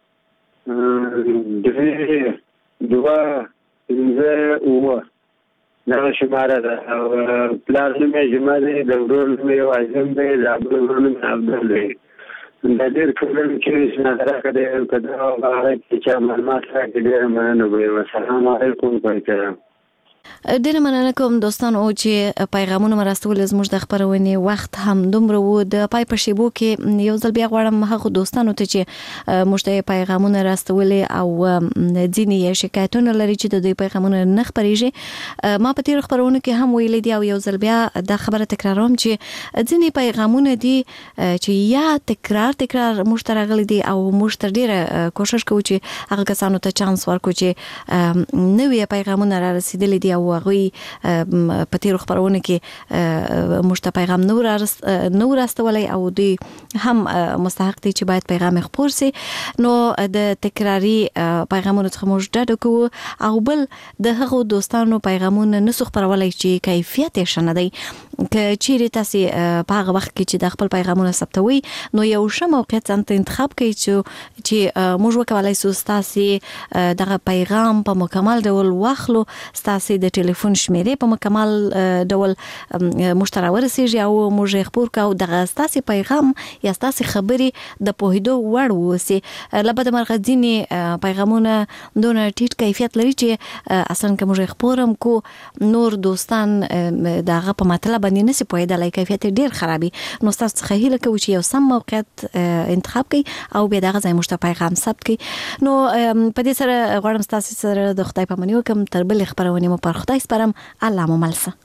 درې دوه پنځه اوه دغه شماره ده. او پلار نوم یې جمال دی، د ورور نوم یې اعظم دی، د بل ورور نوم یې عبدل دی. دا ډېر کلونه کېږي چې نظره دی که دغه هغه کې چا معلومات راکړي ډېره مننه به یم. السلام علیکم په احترام. ډیره مننه کوم دوستانو چې پیغامونه مرستول زموږ د خبرونې وخت هم دومره وو. د پای په شیبو کې یو ځل بیا غواړم هغه دوستانو ته چې موږ ته پیغامونه راستولې او ځینې شکایتونه لري چې د دوی پیغامونه نه خپرېږي. ما په تیر خبرونو کې هم ویلي دي او یو ځل بیا دا خبره تکراروم چې ځینې پیغامونه دي چې یا تکرار تکرار موږ ته راغلي دي او موږ تر ډیره کوشش کوو چې هغه کسانو ته چانس ورکړو چې نوې پیغامونه را رسیدلي دي او هغوی په تیرو خبرونه کې موږ ته پیغام نو راستولی او دوی هم مستحق دي چې باید پیغام خپور سي. نو د تکراری پیغامونو څخه موږ ډډه کوو او بل د هغو دوستانو پیغامونه نسو خپرولای چې کیفیت یې ښه نه دی. که چیرې تاسې په هغه وخت کې چې د خپل پیغامونه ثبتوي نو یو ښه موقعیت ځانته انتخاب کړئ چې موږ وکولی سو ستاسې دغه پیغام په مکمل ډول واخلو، ستاسې د ټلیفون شمیرې په مکمل ډول موږ ته راورسیږي او موږ یې خپور کړو. دغه ستاسې پیغام یا ستاسې خبرې د پوهېدو وړ واوسي. له بده مرغه ځینې پیغامونه دونه ټیټ کیفیت لري چې اصلا که موږ یې خپور هم کو نور دوستان د هغه په مطلب باندې نسي پوهېدلی، کیفیت یې ډېر خرابي. نو ستاسو څخه هیله کوو چې یو سم موقعیت انتخاب کړئ او بیا دغه ځای موږ ته پیغام ثبت کړئ. نو په دې سره غواړم ستاسې سره د خدای پاماني وکړم. تر بلې خپرونې مو پر خدای سپارم. الله مو مل شه.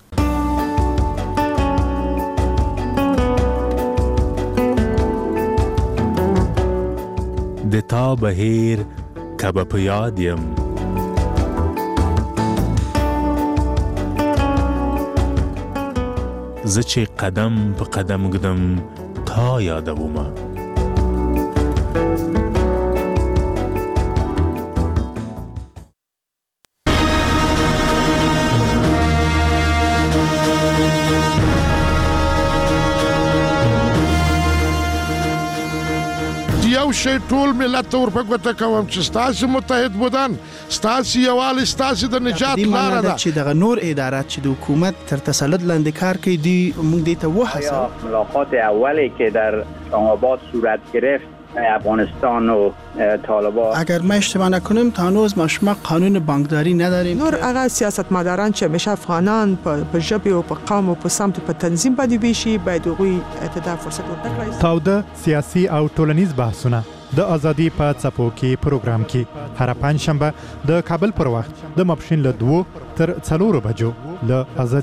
د تا بهیر کبه په یاد یم زه چې قدم په قدم ږدم تا یادومه. یو یو شی ټول ملت ته ورپګوته کوم چې ستاسو متحد بودن ستاسو یووالی ستاسو د نجات لاره ده چې دغه نور ادارات چې د حکومت تر تسلط لاندې کار کوي دی موږ دې ته وحسه ملاقات اولی که در اسلام‌آباد صورت گرفت افغانستان و طالبان اگر ما اشتباه نکنیم تا هنوز ما شما قانون بانکداری نداریم نور هغه سیاستمداران چې همیشه افغانان په ژبه او په قوم او په سمت په تنظیم باندې ویشي باید هغوی ته فرصت ورکړي. تاوده سیاسي او ټولنیز بحثونه د ازادي په څپو کې پروګرام کې هر پنځشنبه د کابل پر وخت د ماپښین له دوه تر څلورو بجو له